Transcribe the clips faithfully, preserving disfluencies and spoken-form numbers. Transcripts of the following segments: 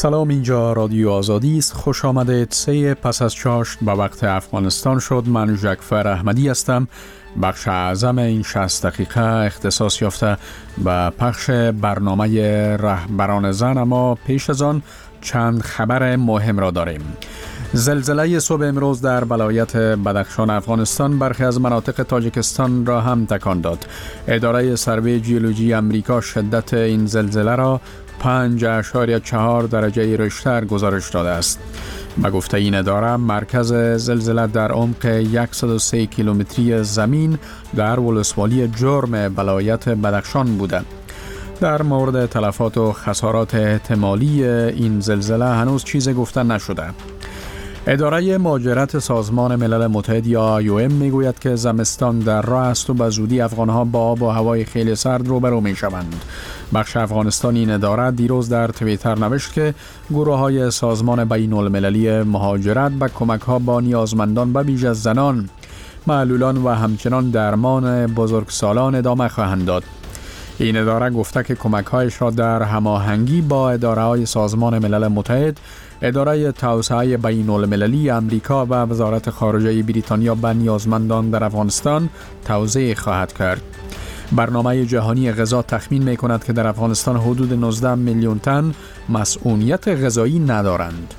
سلام، اینجا رادیو آزادی است. خوش آمدید. سه پس از چاشت به وقت افغانستان شد. من جعفر احمدی هستم. بخش اعظم این شصت دقیقه اختصاص یافته به پخش برنامه رهبران زن، اما پیش از آن چند خبر مهم را داریم. زلزله صبح امروز در ولایت بدخشان افغانستان برخی از مناطق تاجیکستان را هم تکان داد. اداره سروی جیولوژی امریکا شدت این زلزله را پنج اشاریه چهار درجه ریشتر گزارش داده است. به گفته این اداره، مرکز زلزله در عمق صد و سه کیلومتری زمین در ولسوالی جرم ولایت بدخشان بوده. در مورد تلفات و خسارات احتمالی این زلزله هنوز چیزی گفته نشده. اداره مهاجرت سازمان ملل متحد یا آی او ام میگوید که زمستان در راه است و به زودی افغانها با آب و هوای خیلی سرد روبرو می شوند. بخش افغانستان این اداره دیروز در توییتر نوشت که گروه های سازمان بین المللی مهاجرت به کمک ها با نیازمندان به ویژه زنان، معلولان و همچنان درمان بزرگسالان ادامه خواهند داد. این اداره گفته که کمک‌هایش را در هماهنگی با اداره‌های سازمان ملل متحد، اداره توسعه بین المللی امریکا و وزارت خارجه بریتانیا به نیازمندان در افغانستان توزیع خواهد کرد. برنامه جهانی غذا تخمین می‌کند که در افغانستان حدود نوزده میلیون تن مسئولیت غذایی ندارند.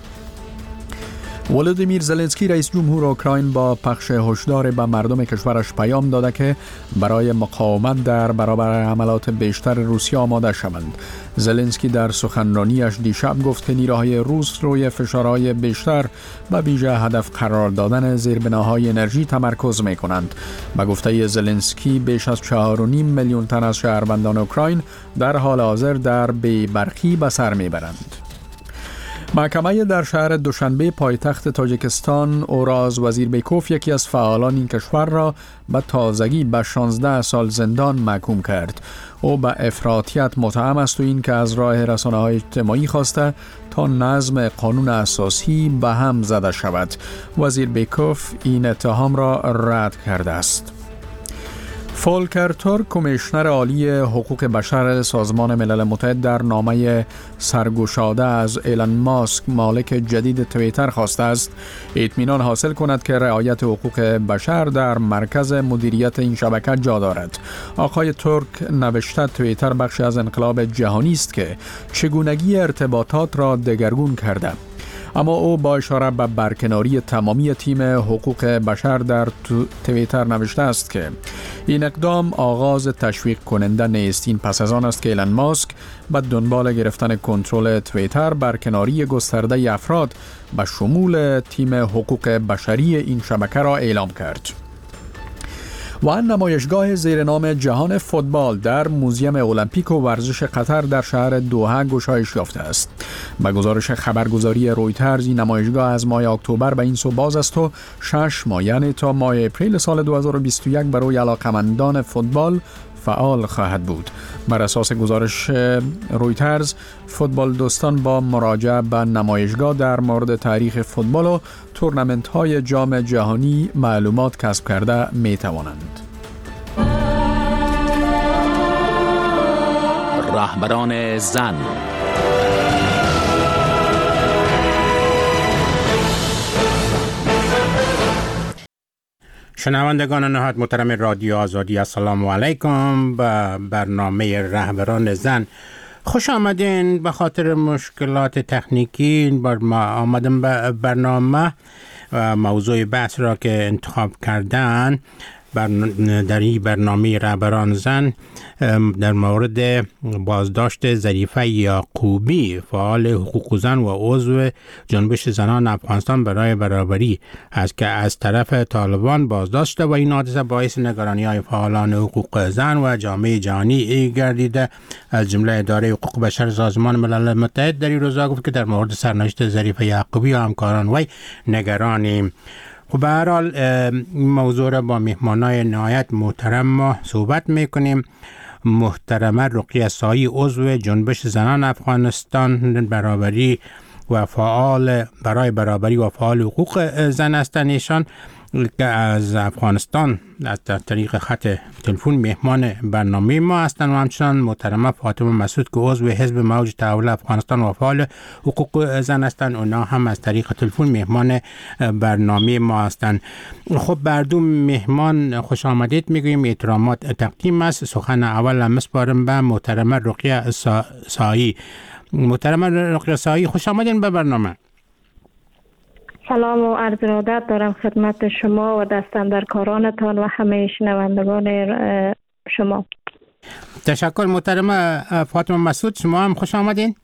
ولودیمیر زلنسکی رئیس جمهور اوکراین با پخش هشدار به مردم کشورش پیام داده که برای مقاومت در برابر حملات بیشتر روسیه آماده شوند. زلنسکی در سخنرانیش دیشب گفت که نیروهای روس روی فشارهای بیشتر و ویژه هدف قرار دادن زیربناهای انرژی تمرکز می کنند. به گفته زلنسکی بیش از چهار و نیم میلیون تن از شهروندان اوکراین در حال حاضر در بی‌برقی به سر می برند. محکمه در شهر دوشنبه پایتخت تاجیکستان اوراز وزیربیکوف یکی از فعالان این کشور را به تازگی به شانزده سال زندان محکوم کرد. او به افراطیت متهم است و این که از راه رسانه‌های اجتماعی خواسته تا نظم قانون اساسی به هم زده شود. وزیربیکوف این اتهام را رد کرده است. فولکر تورک، کمیشنر عالی حقوق بشر سازمان ملل متحد، در نامه سرگشاده از ایلان ماسک مالک جدید توییتر خواسته است اطمینان حاصل کند که رعایت حقوق بشر در مرکز مدیریت این شبکه جا دارد. آقای تورک نوشته توییتر بخشی از انقلاب جهانی است که چگونگی ارتباطات را دگرگون کرده. اما او با اشاره به برکناری تمامی تیم حقوق بشر در توییتر نوشته است که این اقدام آغاز تشویق کننده نیست. این پس از آن است که ایلان ماسک به دنبال گرفتن کنترل توییتر برکناری گسترده افراد به شمول تیم حقوق بشری این شبکه را اعلام کرد. و نمایشگاه زیر نام جهان فوتبال در موزیم المپیک و ورزش قطر در شهر دوحه گشایش یافته است. به گزارش خبرگزاری رویترز، این نمایشگاه از ماه اکتبر به این سو باز است و شش ماه یعنی تا ماه اپریل سال دو هزار و بیست و یک برای علاقمندان فوتبال فعال خواهد بود. بر اساس گزارش رویترز، فوتبال دوستان با مراجعه به نمایشگاه در مورد تاریخ فوتبال و تورنمنت‌های جام جهانی معلومات کسب کرده می توانند. رهبران زن. شنوندگان نهایت محترم رادیو آزادی، السلام علیکم. به برنامه رهبران زن خوش آمدین. به خاطر مشکلات تکنیکی بار ما آمدم به برنامه و موضوع بحث را که انتخاب کردن در این برنامه رهبران زن در مورد بازداشت ظریفه یعقوبی، فعال حقوق زن و عضو جنبش زنان افغانستان برای برابری است که از طرف طالبان بازداشت شده و این حادثه باعث نگرانی های فعالان حقوق زن و جامعه جهانی گردیده. از جمله اداره حقوق بشر سازمان ملل متحد در این روزها گفت که در مورد سرنوشت ظریفه یعقوبی و همکاران وی نگرانیم. خب به هر حال این موضوع را با مهمانای نهایت محترم ما صحبت میکنیم. محترمه رقیه سایی، عضو جنبش زنان افغانستان برابری و فعال برای برابری و فعال حقوق زن هستند. ایشان که از افغانستان از طریق خط تلفن مهمان برنامه ما هستند و همچنان محترمه فاطمه مسعود که عضو حزب موج تحول افغانستان و فعال حقوق زن هستند، اونا هم از طریق تلفن مهمان برنامه ما هستند. خب بر دو مهمان خوش آمدید میگویم، احترامات تقدیم است. سخن اول مسپارم به محترمه رقیه سایی. محترمه رقیه سایی خوش آمدین به برنامه. سلام و عرض ارادت دارم خدمت شما و دستاندرکارانتان و همه شنوندگان شما. تشکر. محترمه فاطمه مسعود شما هم خوش آمدین.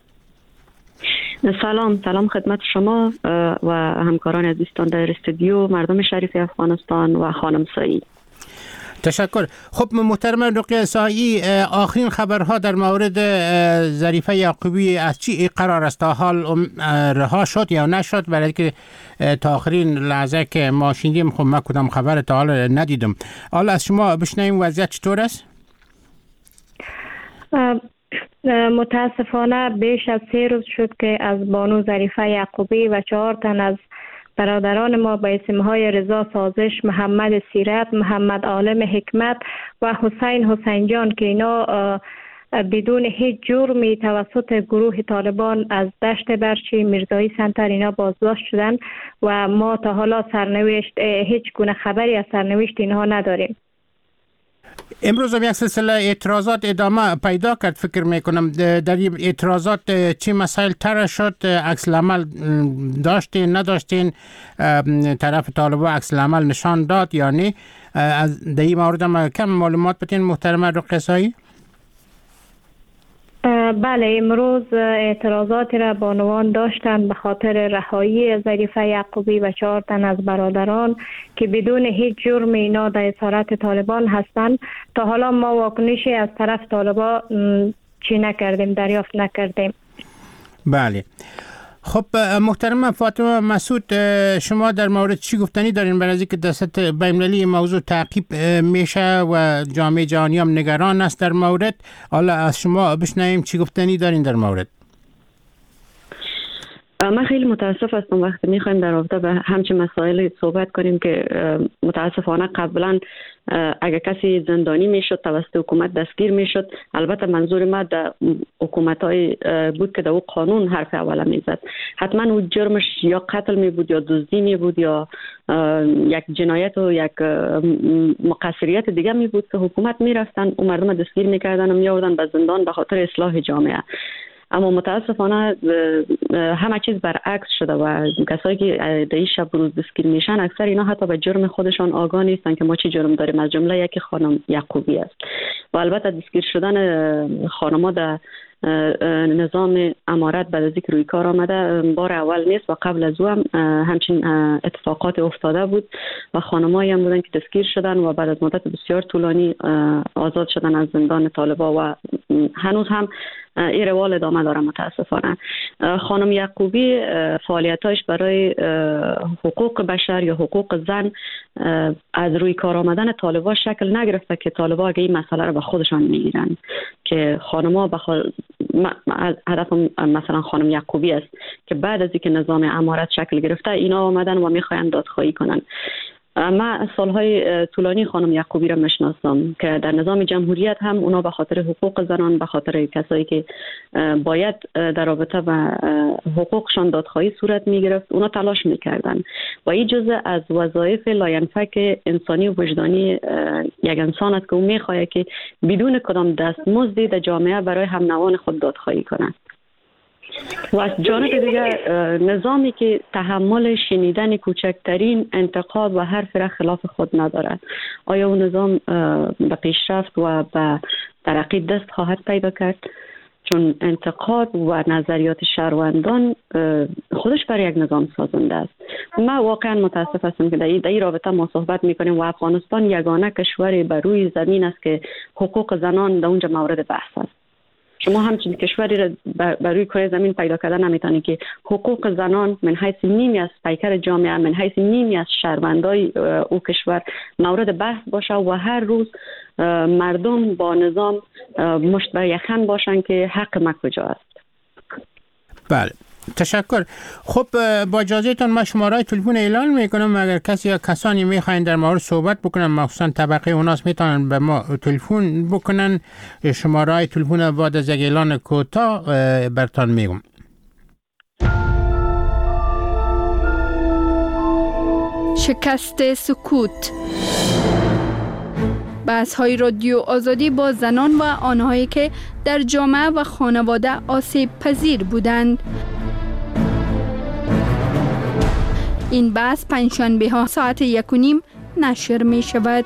سلام سلام خدمت شما و همکاران عزیزتان در استودیو، مردم شریف افغانستان و خانم سایی. تشکر. خب محترمه رقیه سایی، آخرین خبرها در مورد ظریفه یعقوبی از چی قرار است؟ تا حال رها شد یا نشد؟ برای که تا آخرین لحظه که ما شنیدیم خب من کدام خبر تا حال ندیدم. حالا از شما بشنویم وضعیت چطور است؟ متاسفانه بیش از سه روز شد که از بانو ظریفه یعقوبی و چهار تن از برادران ما به اسمهای رضا سازش، محمد سیرت، محمد عالم حکمت و حسین حسین جان که اینا بدون هیچ جرمی توسط گروه طالبان از دشت برچی میرزایی سنتر اینا بازداشت شدن و ما تا حالا سرنوشت هیچ گونه خبری از سرنوشت اینها نداریم. امروز هم یک سلسله اعتراضات ادامه پیدا کرد. فکر میکنم در این اعتراضات چی مسائل طرح شد؟ عکس العمل داشتین نداشتین؟ طرف طالبان عکس العمل نشان داد یا نه؟ از در این مورد هم کم معلومات بتین محترمه رقیه سایی؟ بله، امروز اعتراضات را بانوان داشتند به خاطر رهایی ظریفه یعقوبی و چهار تن از برادران که بدون هیچ جرم اینا در اسارت طالبان هستند. تا حالا ما واکنشی از طرف طالبان چی نکردیم، دریافت نکردیم. بله. خب محترم فاطمه مسعود، شما در مورد چی گفتنی دارین؟ برای اینکه در سطح بین‌المللی موضوع تعقیب میشه و جامعه جهانی هم نگران است در مورد. حالا از شما بشنویم چی گفتنی دارین در مورد. من خیلی متاسف هستم وقتی میخوایم در رابطه به همچین مسائل صحبت کنیم که متاسفانه قبلا اگر کسی زندانی میشد توسط حکومت دستگیر میشد، البته منظور ما در حکومت‌های بود که در او قانون حرف اوله میزد، حتما او جرمش یا قتل می بود یا دزدی می بود یا یک جنایت و یک مقصریت دیگه می بود که حکومت میرفتن و مردم دستگیر میکردن و میآوردن به زندان به خاطر اصلاح جامعه. اما متاسفانه همه چیز برعکس شده و کسایی که در این شب روز دستگیر میشن اکثر اینا حتی به جرم خودشان آگاه نیستن که ما چی جرم داریم، از جمله یکی خانم یعقوبی است. و البته دستگیر شدن خانم‌ها در نظام امارت بعد از اینکه روی کار آمده بار اول نیست و قبل از او هم همچین اتفاقات افتاده بود و خانمایی هم بودن که دستگیر شدن و بعد از مدت بسیار طولانی آزاد شدن از زندان طالبان و هنوز هم این روال ادامه داره. متاسفانه خانم یعقوبی فعالیتاش برای حقوق بشر یا حقوق زن از روی کار آمدن طالبان شکل نگرفته که طالبان اگه این مسئله رو به خودشان میگیرن که خانم‌ها بخواد هدف مثلا خانم یعقوبی است که بعد از اینکه نظام امارت شکل گرفته اینا آمدن و میخواین دادخواهی کنن. من سالهای طولانی خانم یعقوبی را میشناسم که در نظام جمهوریت هم اونا به خاطر حقوق زنان، به خاطر کسایی که باید در رابطه با حقوقشان دادخواهی صورت میگرفت اونا تلاش میکردن و این جزء از وظایف لاینفک انسانی و وجدانی یک انسان است که او میخواهد که بدون کدام دستمزدی در جامعه برای هم نوان خود دادخواهی کنند. و از جانب دیگر نظامی که تحمل شنیدن کوچکترین انتقاد و حرف را خلاف خود ندارد، آیا اون نظام به پیشرفت و به ترقی دست خواهد پیدا کرد؟ چون انتقاد و نظریات شهروندان خودش برای یک نظام سازنده است. من واقعا متاسف هستم که در این رابطه ما صحبت میکنیم و افغانستان یگانه کشور بر روی زمین است که حقوق زنان در اونجا مورد بحث است. شما همچین کشوری را بر روی کره زمین پیدا کردن نمیتونید که حقوق زنان من حیث نیمی از پیکر جامعه، من حیث نیمی از شهروندای او کشور مورد بحث باشه و هر روز مردم با نظام مشت بر یخن باشن که حق ما کجا است. بله. تشکر. خب با اجازهتون من شماره تلفن اعلان میکنم، اگر کسی یا کسانی میخواین در مورد صحبت بکنن، مخصوصا طبقه اوناس، میتونن به ما تلفن بکنن. شماره تلفن بعد از یک اعلان کوتاه براتون میگم. شکست سکوت. بحث‌های رادیو آزادی با زنان و آنهایی که در جامعه و خانواده آسیب پذیر بودند. این بحث پنجشنبه ها ساعت یک و نیم نشر می شود.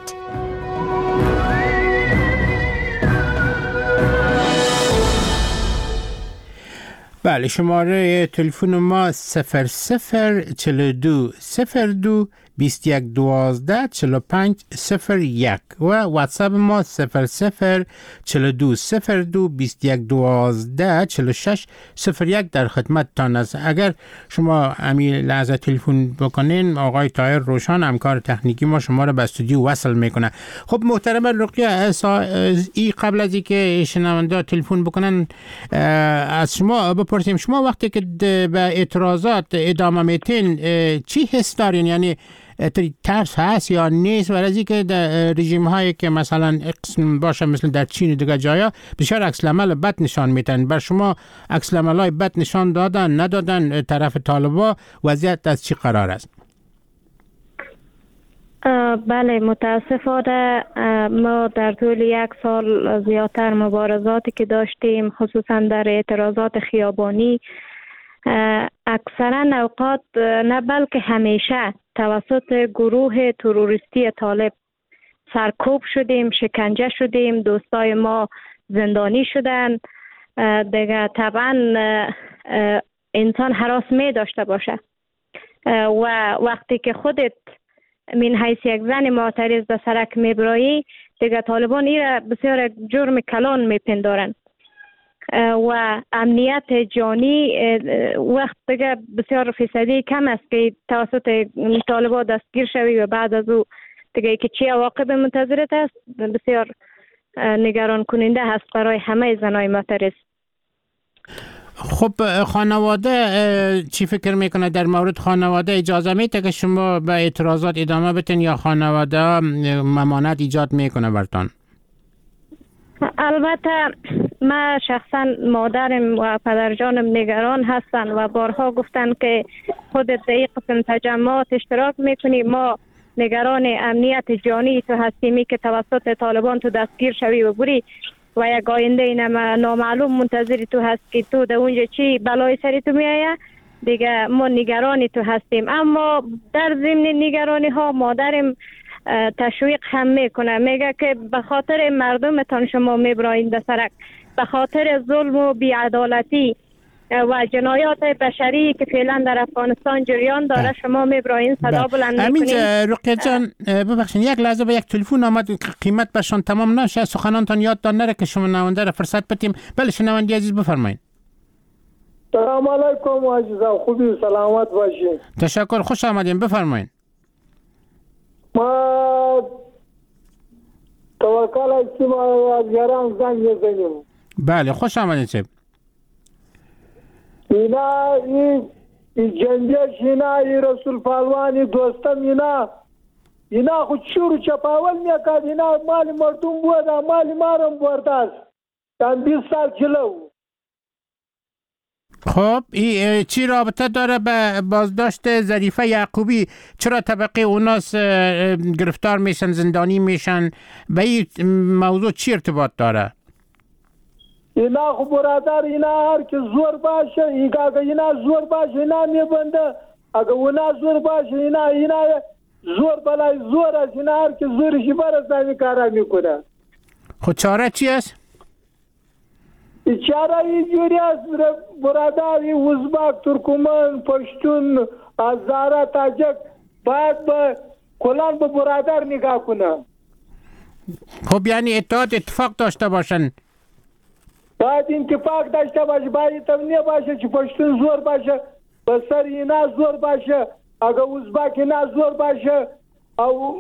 بله، شماره تلفن ما صفر صفر چهل و دو صفر دو بیست و یک دوازده چهل و پنج صفر یک و واتساپ ما صفر صفر چهل و دو صفر دو بیست و یک دوازده چهل و شش صفر یک در خدمت تان است. اگر شما امی لحظه تلفن بکنین، آقای طاهر روشن همکار تکنیکی ما شما را به استودیو وصل میکنه. خب محترم رقیه، ای قبل از اینکه شنونده تلفن بکنن از شما بپرسیم، شما وقتی که به اعتراضات ادامه میتین چی حس دارین؟ یعنی ترس هست یا نیست؟ و از اینکه در رژیم هایی که مثلا قسم باشه مثل در چین و دیگر جایا بسیار عکس العمل بد نشان میتن، بر شما عکس العمل های بد نشان دادن ندادن طرف طالبا؟ وضعیت از چی قرار است؟ بله، متاسفانه ما در طول یک سال زیادتر مبارزاتی که داشتیم، خصوصا در اعتراضات خیابانی، اکثرا اوقات نه بلکه همیشه توسط گروه تروریستی طالب سرکوب شدیم، شکنجه شدیم، دوستای ما زندانی شدن. دیگه طبعا انسان هراس می داشته باشه و وقتی که خودت من حیث یک زن معترض به سرک میبرایی، دیگه طالبان ایره بسیار جرم کلان میپندارن و امنیت جانی وقت دیگه بسیار فیصدی کم است که توسط طالبان دستگیر شوی و بعد از او دیگه که چی عواقب منتظرت است بسیار نگران کننده هست برای همه زنای معترض. خب خانواده چی فکر میکنه در مورد خانواده؟ اجازه میده که شما به اعتراضات ادامه بتین یا خانواده ممانعت ایجاد میکنه برتان؟ البته من شخصا مادرم و پدرجانم نگران هستن و بارها گفتن که خودت در این قسم تجمعات اشتراک میکنی، ما نگران امنیت جانی تو هستیمی که توسط طالبان تو دستگیر شوی و بری و یک آینده نامعلوم منتظری تو هست که تو در اونجا چی بلای سری تو میایه. دیگه ما نگرانی تو هستیم، اما در ضمن نگرانی ها مادرم تشویق هم میکنه، میگه که به خاطر مردمتان شما میبراین در سرک، به خاطر ظلم و بیعدالتی و جنایات بشری که فعلا در افغانستان جریان داره شما میبراین صدا بلند میکنین. امین رقیه جان ببخشید یک لحظه، به یک تلفن آمد، قیمت بهشان تمام نشه، سخنانتان یادتان نره که شما نوانده را فرصت بدیم. بله شنونده عزیز بفرمایید. سلام علیکم عزیزم، خوبی سلامت باشین. تشکر، خوش آمدین، بفرمایید. ما توکل هستیم از یاران زنگ میزنیم. بله خوش آمدین چه؟ اینا این جنبش اینا ای رسول پالوانی دوستم اینا اینا خود شروع چپاول میکرد، اینا مال مردم بود، مال مارم بردست تن بیست سال جلو. خب ای چی رابطه داره به بازداشت ظریفه یعقوبی؟ چرا طبقه اوناس گرفتار میشن، زندانی میشن؟ به این موضوع چی ارتباط داره؟ اینا خب برادر اینا هر که زور باشه، اگه اینا زور باشه اینا میبنده، اگه اونا زور باشه اینا اینا زور بلای زور است، اینا هر که زورشی برست نمی کارا میکنه. خود چاره چی است؟ چاره اینجوری است برادر، این ازبک، ترکمن، پشتون، هزاره، تاجک باید به کلان به برادر نگاه کنه. خب یعنی اتحاد اتفاق داشته باشن، باید اتفاق داشته باشه، باید تمنیه باشه که پشتون زور باشه به سر اینا زور باشه، اگه ازبک اینا زور باشه او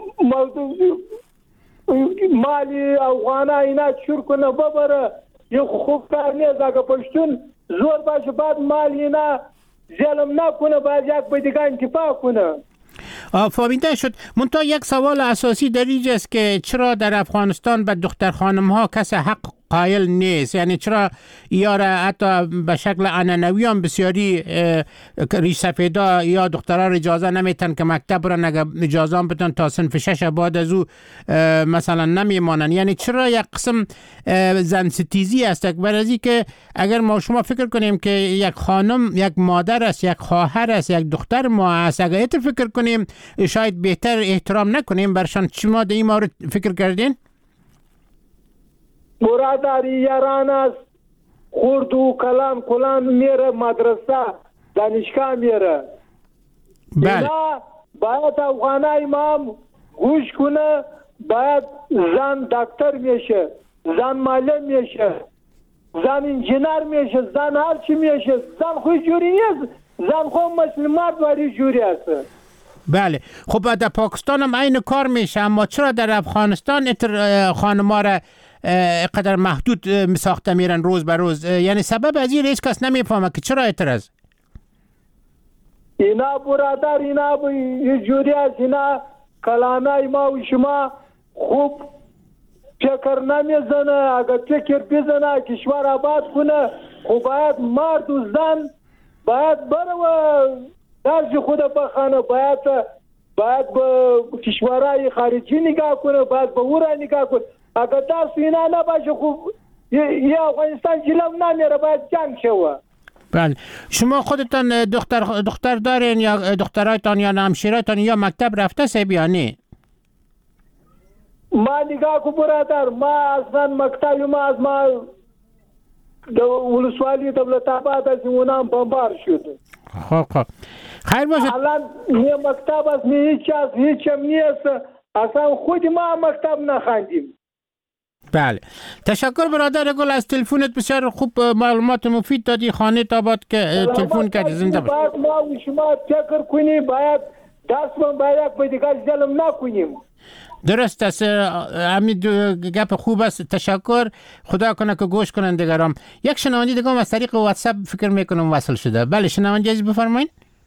مالی افغانه اینا چور کنه ببره، یه خوب کار نیست. اگه پشتون زور باشه بعد مال اینا ظلم نکنه، باید یک به دیگه انتفاع کنه. فهمیده شد. منتها یک سوال اساسی در اینجا است که چرا در افغانستان به دختر خانم ها کس حق قائل نیست؟ یعنی چرا یاره حتی به شکل عنعنوی هم بسیاری ریش سفیدا یا دخترها اجازه نمیتن که مکتب برن، اگر اجازه هم بدن تا صنف شش بعد از او مثلا نمیمانن. یعنی چرا یک قسم زن ستیزی است؟ برای از که اگر ما شما فکر کنیم که یک خانم یک مادر است، یک خواهر است، یک دختر ما است، اگر ایت فکر کنیم شاید بهتر احترام نکنیم برشان. شما در این مورد فکر کردین؟ برادری یاران است، خورد و کلان کلان میره مدرسه دانشگاه میره. بله. اینا باید افغانای ما گوش کنه، باید زن دکتر میشه، زن معلم میشه، زن انجینر میشه، زن هر چی میشه. زن خود جوری نیست، زن خود مسلمات واری جوری است. بله. خب در پاکستان هم این کار میشه، اما چرا در افغانستان خانم‌ها را قدر محدود مساخته میرن روز به روز؟ یعنی سبب از این هیچ کس نمیفهمه که چرا اعتراض؟ اینا برادر اینا یه جوری است، اینا کلانای ما و شما خوب فکر نمیزنه. اگر فکر بزنه کشور آباد کنه، خب باید مرد و زن باید بره و درج خود بخانه، باید باید به کشورهای خارجی نگاه کنه، باید به اون نگاه کنه. اگر دست اینا نباشه خوب یه افغانستان جلو نمیره، باید جنگ شوه. بله. شما خودتان دختر دختر دارین یا دخترایتان یا همشیرایتان یا مکتب رفته سه یا نه؟ ما نگاه کو برادر، ما اصلا مکتب ما از ما ولسوالی دولت آباد از اونام بمبار شد. خب خب خیر باشه. الان یه مکتب از می هیچ از هیچ هم نیست، اصلا خود ما مکتب نخوندیم. بله. تشکر برادر گل از تلفنت، بسیار خوب معلومات مفید دادی. خانه تاباد که تلفن کردی. زنده باش. باید ما و شما فکر کنیم، باید دست من باید به دیگر ظلم نکنیم. درست است. همین گپ خوب است. تشکر. خدا کنه که گوش کنن دیگرام. یک شنونده دیگه از طریق واتساپ فکر میکنم وصل شده. بله شنونده عزیز بفرمایید.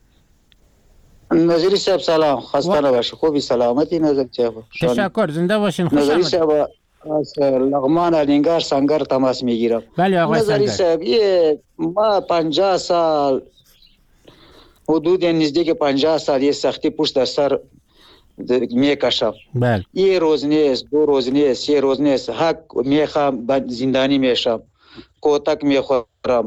نظری صاحب سلام، خسته نباشید، خوبی سلامتی نظر صاحب. تشکر، زنده باشین. خوش نظری صاحب از لغمان الینگار سنگر تماس میگیرم. بله آقای سنگر. نظری صاحب یه ما پنجاه سال حدود نزدیک پنجاه سال یه سختی پشت در سر میکشم. بله. یه روز نیست، دو روز نیست، یه روز نیست، حق میخوام زندانی میشم، کتک میخورم،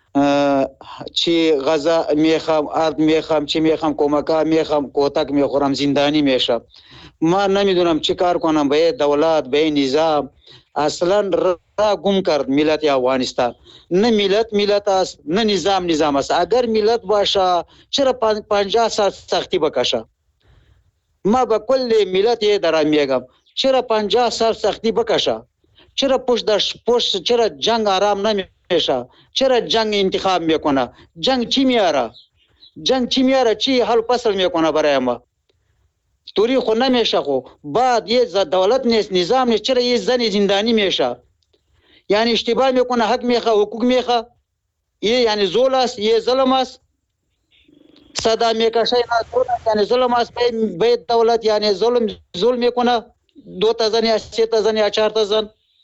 چی غذا میخوام، ارد میخوام، چی میخوام، کمکا میخوام، کتک میخورم، زندانی میشم. ما نمیدونم چی کار کنم. به دولت، به نظام اصلا را گم کرد ملت افغانستان. نه ملت ملت است، نه نظام نظام است. اگر ملت باشه چرا پنجاه سال سختی بکشه؟ ما با کل ملت دارم میگم چرا پنجاه سال سختی بکشه؟ چرا پشت در پشت چرا جنگ آرام نمیشه؟ چرا جنگ انتخاب میکنه؟ جنگ چی میاره؟ جنگ چی میاره؟ چی حل فصل میکنه برای ما؟ توری خو نمیشه. خو بعد یه دولت نیست، نظام نیست، چرا یه زن زندانی میشه؟ یعنی اشتباه میکنه، حق میخواه، حقوق میخواه، یه یعنی ظلم است، یه ظلم است. صدا میکشه یعنی ظلم است. به دولت یعنی ظلم ظلم میکنه. دو تا زن یا سه تا زن یا چهار تا زن.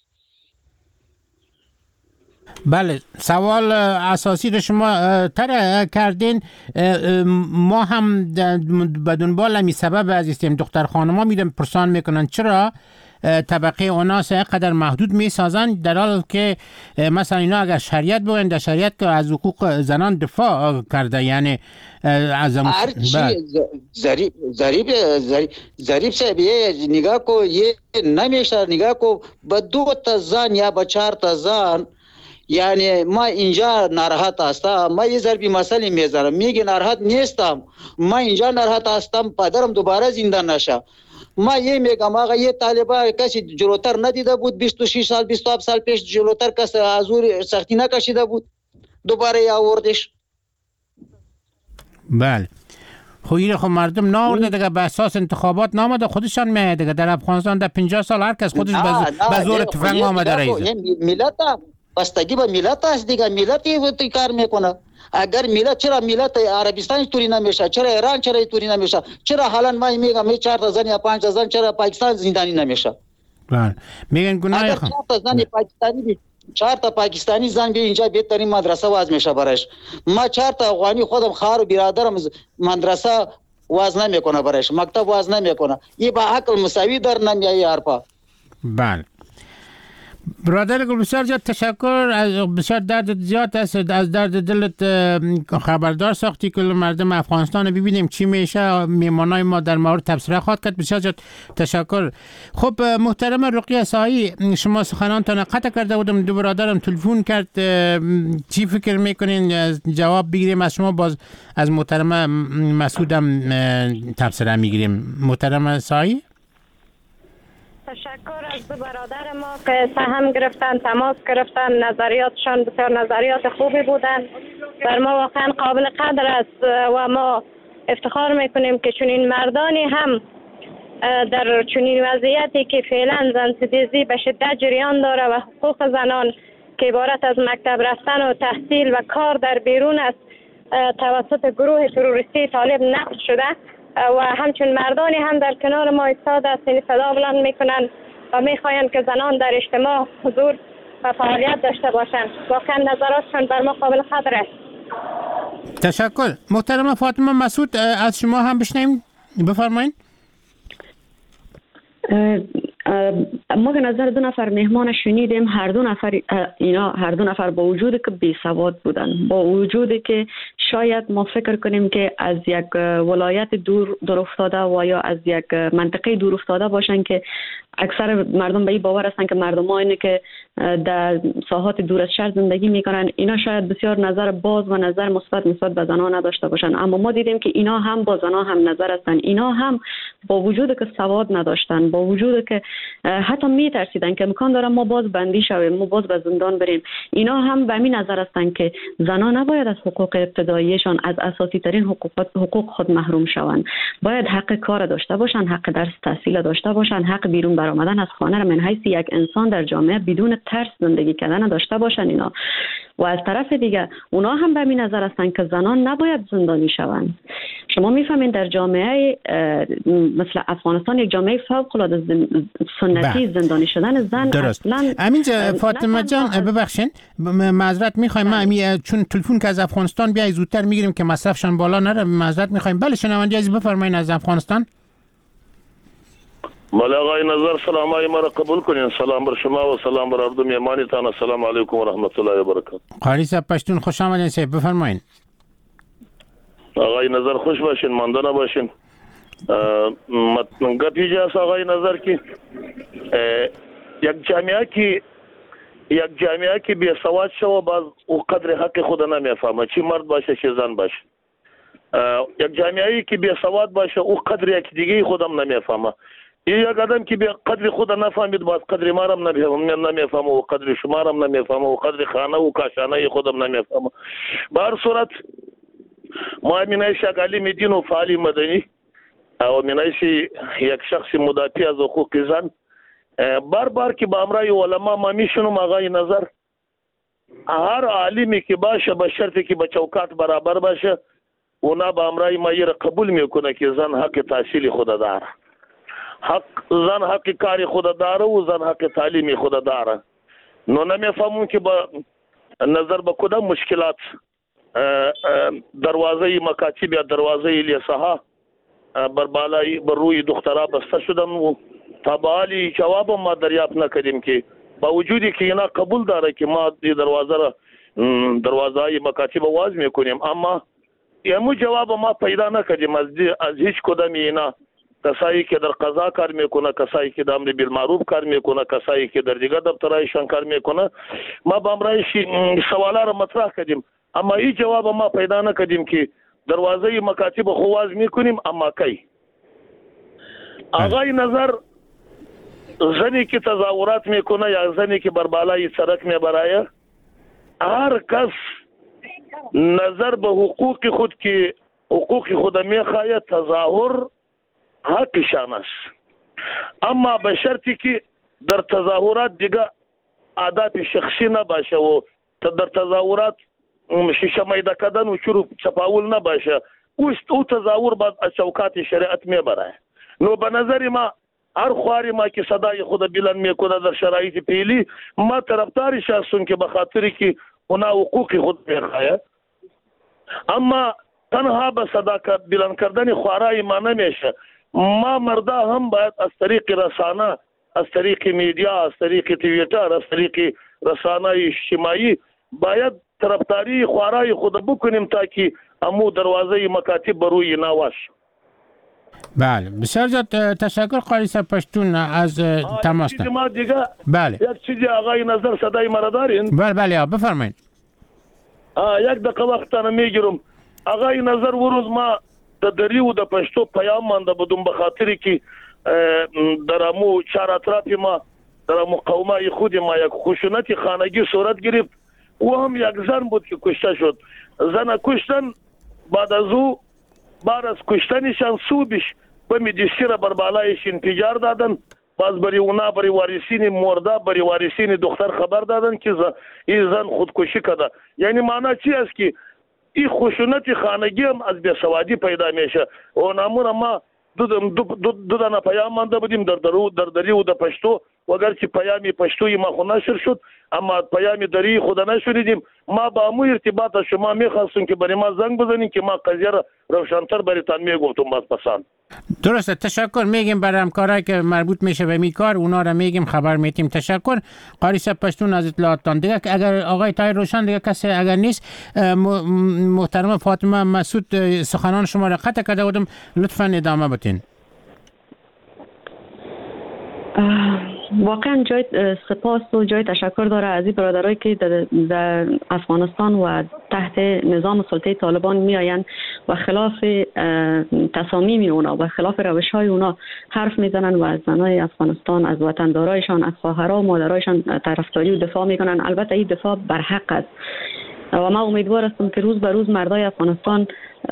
بله. سوال اساسی رو شما طرح کردین. ما هم به دنبال همین سبب عزیزیم دختر خانم ها میدن پرسان میکنن چرا طبقه اوناس قدر محدود میسازن، در حال که مثلا اینا اگر شریعت بگن در شریعت که از حقوق زنان دفاع کرده. یعنی از هر چی ظریف ظریف ظریف صاحب یه نگاه کو، یه نمیشه نگاه کو با دو تا زن یا با چهار تا زن. یعنی ما اینجا ناراحت هستم، ما یه ضربی مسئله میذارم، میگه ناراحت نیستم، ما اینجا ناراحت هستم پدرم دوباره زنده نشه. ما یه میگم آقا یه طالبا کسی جلوتر ندیده بود، بیست و شش سال بیست و هفت سال پیش جلوتر کسی حضور سختی نکشیده بود، دوباره یا آوردش. بله. خب این خب مردم ناورده دیگه، به اساس انتخابات نامده، خودشان میاد دیگه. در افغانستان در پنجاه سال هر کس خودش به زور تفنگ آمده رئیس. ملت بستگی به ملت است دیگه، ملت این کار میکنه. اگر ملت چرا ملت عربستان طوری نمیشه، چرا ایران چرا طوری نمیشه، چرا حالا ما میگم می چهار تا زن یا پنج تا زن چرا پاکستان زندانی نمیشه؟ بله میگن گناه خود چهار تا زن پاکستانی چهار تا پاکستانی زن بیا اینجا بهترین مدرسه واز میشه برایش. ما چهار تا افغانی خودم خواهر و برادرم مدرسه واز نمیکنه برایش، مکتب واز نمیکنه. این با عقل مساوی در نمیایه حرفا. بله برادر گل بسیار زیاد تشکر، از بسیار درد زیاد است، از درد دلت خبردار ساختی که مردم افغانستان ببینیم چی میشه. میمانای ما در مورد تبصره خواهد کرد. بسیار زیاد تشکر. خب محترم رقیه سایی، شما سخنانتان قطع کرده بودم، دو برادرم تلفن کرد. چی فکر میکنین جواب بگیریم از شما، باز از محترم مسعودم تبصره میگیریم. محترم سایی تشکر از دو برادر ما که سهم گرفتن، تماس گرفتن، نظریاتشان بسیار نظریات خوبی بودن، بر ما واقعا قابل قدر است و ما افتخار میکنیم که چنین مردانی هم در چنین وضعیتی که فعلا زنستیزی به شدت جریان داره و حقوق زنان که عبارت از مکتب رفتن و تحصیل و کار در بیرون است توسط گروه تروریستی طالب نقض شده و همچون مردانی هم در کنار ما ایستاده است، صدا بلند میکنن و میخواین که زنان در اجتماع حضور و فعالیت داشته باشند. واقعا نظراتشان بر ما قابل قدر است. تشکر. محترم فاطمه مسعود از شما هم بشنویم، بفرمایید. ما به نظر دو نفر مهمان شنیدیم، هر دو نفر اینا هر دو نفر با وجودی که بی سواد بودن، با وجودی که شاید ما فکر کنیم که از یک ولایت دور دور افتاده و یا از یک منطقه دور افتاده باشن که اکثر مردم به این باور هستن که مردم اینه که در ساحات دور از شهر زندگی میکنن، اینا شاید بسیار نظر باز و نظر مثبت نسبت به زنان نداشته باشن، اما ما دیدیم که اینا هم با زنان هم نظر هستن. اینا هم با وجود که سواد نداشتن، با وجود که حتی میترسیدن که امکان داره ما باز بندی شویم، ما باز به زندان بریم، اینا هم به همین نظر هستن که زنان نباید از حقوق ابتداییشان، از اساسی ترین حقوق حقوق خود محروم شوند. باید حق کار داشته باشن، حق درس تحصیل داشته باشن، حق بیرون برآمدن از خانه را من حیث یک انسان در جامعه بدون ترس زندگی کردن داشته باشن اینا. و از طرف دیگه اونا هم به این نظر هستن که زنان نباید زندانی شوند. شما میفهمین در جامعه مثل افغانستان، یک جامعه فوق العاده سنتی، زندانی شدن زن درست. اصلا امینجا فاطمه جان ببخشین معذرت میخوایم، ما امی چون تلفن که از افغانستان بیای زودتر میگیریم که مصرفشان بالا نره، معذرت میخوایم. بله شنونده عزیز بفرمایید از افغانستان. بله آقای نظر، سلام های ما را قبول کنین. سلام بر شما و سلام بر اردو میمانیتان. السلام علیکم و رحمت الله و برکاته. قاری صاحب پشتون خوش آمدین صاحب، بفرمایید. آقای نظر خوش باشین، مانده نباشین. گپی جاست آقای نظر که یک جامعه که یک جامعه که بی سواد شو باز او قدر حق خود نمیفهمه، چی مرد باشه چی زن باشه. یک جامعه که بی سواد باشه او قدر یک دیگه خودم نمیفهمه. یک آدم که به قدر خود نفهمید باز قدر ما هم نمیفهمه و قدر شما هم نمیفهمه و قدر خانه و کاشانه خودم نمیفهمه. به هر صورت ما مینایش یک عالم دین و فعال مدنی او مینایش یک شخص مدافع از حقوق زن، بار بار که با امرای علما ما میشونم آقای نظر، هر عالمی که باشه به شرطی که به چوکات برابر باشه اونا با امرای ما را قبول میکنه که زن حق تحصیل خود داره، حق زن حق کاری خود داره و زن حق تعلیمی خود داره. نو نمیفهمون که با نظر به کدام مشکلات دروازه مکاتب یا دروازه لیسها بر بالای بر روی دخترها بسته شدن و تا به حالی جواب ما دریافت نکردیم که با وجودی که اینا قبول داره که ما دی دروازه را دروازه مکاتب واز میکنیم، اما یمو جواب ما پیدا نکردیم از از هیچ کدام اینا. کسایی که در قضا کار میکنه، کسایی که در امر بالمعروف کار میکنه، کسایی که در دیگر دفترایشان کار میکنه، ما با امرایش سوالا را مطرح کردیم اما این جواب ما پیدا نکردیم که دروازه مکاتب خواز میکنیم اما کی. آقای نظر زنی که تظاهرات میکنه یا زنی که بر بالای سرک میبرایه، هر کس نظر به حقوق خود که حقوق خود میخواهد تظاهر حقشان است، اما به شرطی که در تظاهرات دیگه عادت شخصی نباشه و در تظاهرات شیشه میده کردن و چروب چپاول نباشه، او تظاهر باید از چوکات شریعت میبره. نو به نظر ما هر خواری ما که صدای خود بلند میکنه در شرایط پیلی، ما طرفدارش هستیم که به خاطر که اونا حقوق خود میخواه، اما تنها به صدا بلند کردن خوارای ما نمیشه. ما مردا هم باید از طریق رسانه، از طریق میدیا، از طریق توییتر، از طریق رسانه اجتماعی باید طرفداری خوارای خود بکنیم تا که امو دروازه مکاتب بروی نواش. بله بسیار زیاد تشکر قاری صاحب پشتون از تماس. ما دیگه بله یک چیزی آقای نظر صدای مرا دارین؟ بله بله بفرمایید. یک دقیقه وقتانه میگیرم. آقای نظر وروز ما د دری و د پښتو پیام مانده بدون به خاطر که در امو چهار اطراف ما در امو قومای خود ما یک خشونت خانگی صورت گرفت و هم یک زن بود که کشته شد. زن کشتن بعد از او بعد از کشتنشان صوبش به مدرسه را بر بالایش انفجار دادن. باز بری اونا بری وارثین مرده بری وارثین دختر خبر دادن که این زن خودکشی کرده. یعنی معنی چی است که این خشونت خانگی هم از بیسوادی پیدا میشه. و نامون ما دو دو دو دو دانه پیام مانده بودیم در درو در دری و د پښتو، وگر چې پیامی پښتوی ما خو نشر شد اما پیامی دری خود نشریدیم. ما با مو ارتباط شما میخواستم که برای ما زنگ بزنین که ما قضیه را روشن‌تر برایتان میگفتم. باز پسند درسته. تشکر میگیم برای همکارایی که مربوط میشه به می کار، اونا را میگیم خبر میتیم. تشکر قاری صاحب پشتون از اطلاعاتتان. دیگه اگر آقای طاهر روشن دیگه کسی اگر نیست، محترم فاطمه مسعود سخنان شما را قطع کرده بودم، لطفاً ادامه بدین. واقعا جای سپاس و جای تشکر داره از این برادرایی که در افغانستان و تحت نظام سلطه طالبان می آیند و خلاف تصامیم اونا و خلاف روش های اونا حرف میزنن و از زنای افغانستان، از وطندارایشان، از خواهرها و مادرایشان طرفداری و دفاع میکنن. البته این دفاع بر حق است و ما امیدوار هستم که روز به روز مردای افغانستان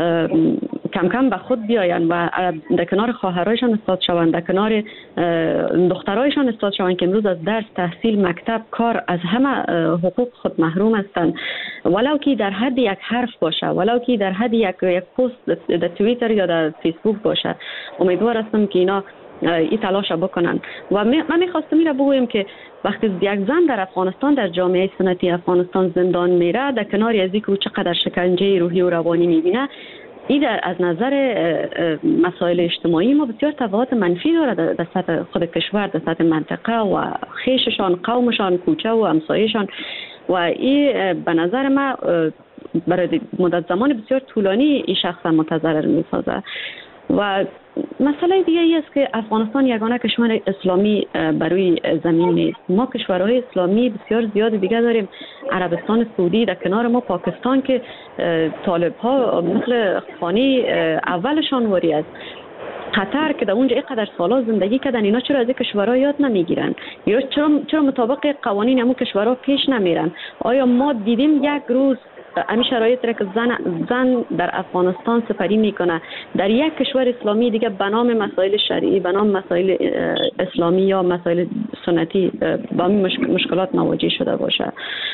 کم کم به خود بیاین و در کنار خواهرایشان استاد شوند، در کنار دخترایشان استاد شوند که امروز از درس، تحصیل، مکتب، کار، از همه حقوق خود محروم هستند. ولو که در حد یک حرف باشه، ولو که در حد یک یک پست در توییتر یا در فیسبوک باشه، امیدوار هستم که اینا این تلاش بکنن. و من میخواستم این را بگویم که وقتی یک زن در افغانستان، در جامعه سنتی افغانستان زندان میره، در کنار از اینکه چقدر شکنجه روحی و روانی میبینه، این در از نظر مسائل اجتماعی ما بسیار تبعات منفی داره در سطح خود کشور، در سطح منطقه و خیششان، قومشان، کوچه و همسایه‌شان. و این به نظر ما برای مدت زمان بسیار طولانی این شخص متضرر میسازه. و مسئله دیگه ای است که افغانستان یگانه کشور اسلامی بروی زمین نیست. ما کشورهای اسلامی بسیار زیاد دیگه داریم. عربستان سعودی، در کنار ما پاکستان که طالب ها مثل خانی اولشان واری است. قطر که در اونجا اینقدر سالا زندگی کردن، اینا چرا از این کشورها یاد نمیگیرن؟ یا چرا چرا مطابق قوانین همون کشورها پیش نمیرن؟ آیا ما دیدیم یک روز همین شرایط را که زن زن در افغانستان سپری میکنه در یک کشور اسلامی دیگه به نام مسائل شرعی، به نام مسائل اسلامی یا مسائل سنتی با این مشکلات مواجه شده باشه؟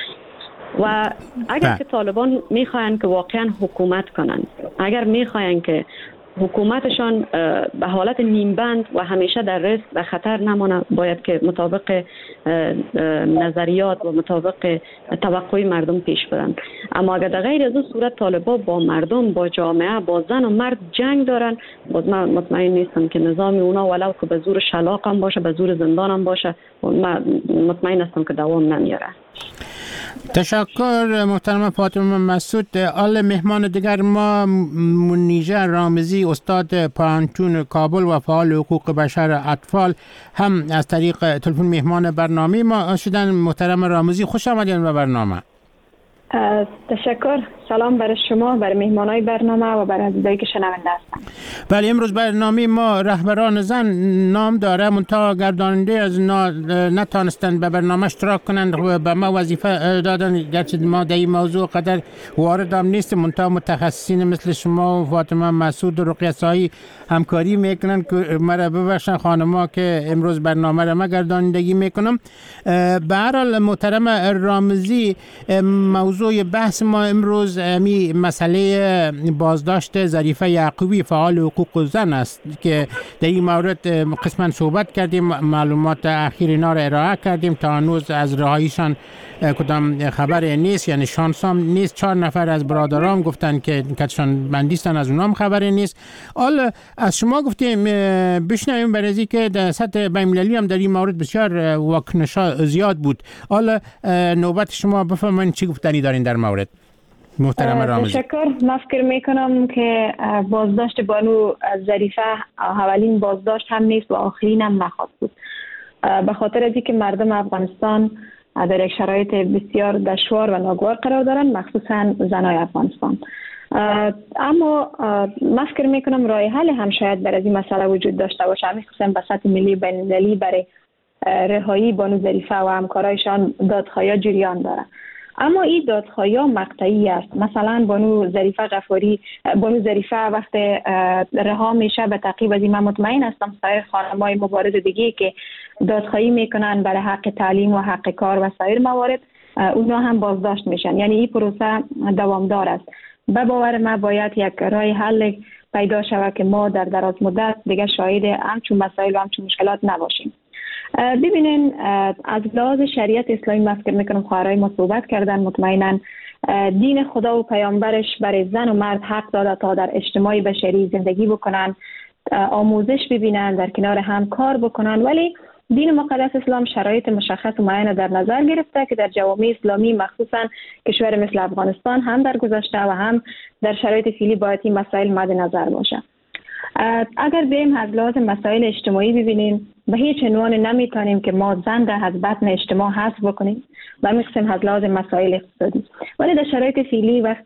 و اگر که طالبان میخواین که واقعا حکومت کنن، اگر میخواین که حکومتشان به حالت نیمبند و همیشه در رسک و خطر نمانه، باید که مطابق نظریات و مطابق توقع مردم پیش برن. اما اگر در غیر از اون صورت طالبان با مردم، با جامعه، با زن و مرد جنگ دارن، باز من مطمئن نیستم که نظام اونا ولو که به زور شلاق هم باشه، به زور زندان هم باشه، من مطمئن هستم که دوام نمیاره. تشکر محترم فاطمه مسعود. آل مهمان دیگر ما منیژه رامزی، استاد پانتون کابل و فعال حقوق بشر اطفال، هم از طریق تلفن مهمان برنامه ما شدن. محترم رامزی خوش آمدین به برنامه. تشکر. سلام برای شما، برای مهمانای برنامه و برای عزیزایی که شنونده هستن. بله، امروز برنامه ما رهبران زن نام داره، منتها گرداننده از نتانستند به برنامه اشتراک کنند و به ما وظیفه دادن، گرچه ما در این موضوع قدر وارد هم نیست، منتها متخصصین مثل شما و فاطمه مسعود و رقیه سایی همکاری میکنن که مرا ببخشن خانما که امروز برنامه را ما گردانندگی میکنم. به هر حال محترم رامزی، موضوع بحث ما امروز می مسئله بازداشت ظریفه یعقوبی فعال حقوق زن است که در این مورد قسما صحبت کردیم، معلومات اخیر اینا را ارائه کردیم. تا هنوز از رهاییشان کدام خبر نیست، یعنی شانسام نیست. چهار نفر از برادرام گفتن که کتشان بندیستن، از اونام خبری نیست. حالا از شما گفتیم بشنویم برای که در سطح بین‌المللی هم در این مورد بسیار واکنش‌ها زیاد بود. حالا نوبت شما بفرمایید چی گفتنی دارین در مورد محترم رامزی. تشکر. من فکر میکنم که بازداشت بانو ظریفه اولین بازداشت هم نیست و آخرین هم نخواهد بود، به خاطر از اینکه مردم افغانستان در یک شرایط بسیار دشوار و ناگوار قرار دارند، مخصوصا زنای افغانستان. اما من فکر میکنم راه حل هم شاید برای این مسئله وجود داشته باشه، مخصوصا به سطح ملی بین المللی برای رهایی بانو ظریفه و همکارایشان دادخواهی جریان داره. اما این دادخواهی مقطعی است. مثلا بانو ظریفه غفاری بانو ظریفه وقت رها میشه به تعقیب از این، من مطمئن هستم سایر خانم‌های مبارز دیگه که دادخواهی میکنن برای حق تعلیم و حق کار و سایر موارد، اونا هم بازداشت میشن. یعنی این پروسه دوامدار است. به باور من باید یک راه حل پیدا شود که ما در دراز مدت دیگه شاهد همچون مسائل و همچون مشکلات نباشیم. ببینین، از لحاظ شریعت اسلامی من فکر میکنم خواهرای ما صحبت کردن، مطمئنا دین خدا و پیامبرش برای زن و مرد حق داده تا در اجتماع بشری زندگی بکنن، آموزش ببینن، در کنار هم کار بکنن. ولی دین مقدس اسلام شرایط مشخص و معین در نظر گرفته که در جوامع اسلامی مخصوصا کشور مثل افغانستان هم در گذشته و هم در شرایط فعلی باید این مسائل مد نظر باشه. اگر بریم از لحاظ مسائل اجتماعی ببینیم، به هیچ عنوان نمیتونیم که ما زن را از بطن اجتماع حذف بکنیم و میخوایم از لحاظ مسائل اقتصادی. ولی در شرایط فعلی وقت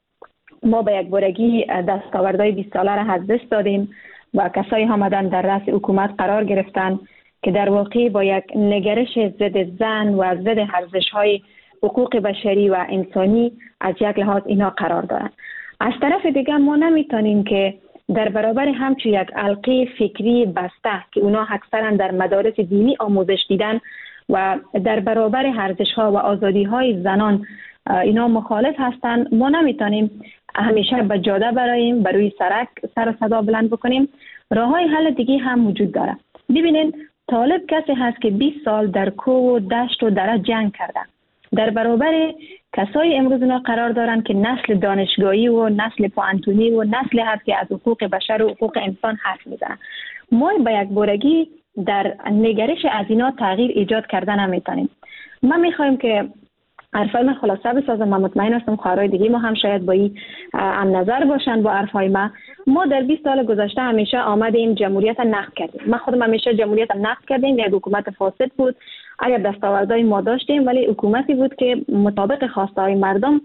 ما به یک بارگی دستاوردهای بیست ساله را از دست دادیم و کسایی آمدن در رأس حکومت قرار گرفتن که در واقع با یک نگرش ضد زن و ضد ارزش‌های حقوق بشری و انسانی از یک لحاظ اینا قرار دارن. از طرف دیگه ما نمیتونیم که در برابر همچون یک حلقه فکری بسته که اونا اکثرا در مدارس دینی آموزش دیدن و در برابر ارزش‌ها و آزادی‌های زنان اینا مخالف هستند، ما نمیتونیم همیشه به جاده برایم، بر روی سرک سر و صدا بلند بکنیم. راه‌های حل دیگه هم وجود داره. ببینید، طالب کسی هست که بیست سال در کوه و دشت و دره جنگ کرده، در برابر کسایی امروز اینا قرار دارن که نسل دانشگاهی و نسل پوانتونی و نسل هست که از حقوق بشر و حقوق انسان حرف میزنن. ما به یک بارگی در نگرش از اینا تغییر ایجاد کردن نمیتونیم. ما میخوایم که حرفای من خلاصه بسازم. من مطمئن هستم خواهرای دیگه ما هم شاید با این هم نظر باشن با حرفای ما. ما در بیست سال گذشته همیشه آمدیم جمهوریت نقد کردیم. من خودم همیشه جمهوریت نقد کردیم. یک حکومت فاسد بود، اگر دستاوردهای ما داشتیم، ولی حکومتی بود که مطابق خواسته های مردم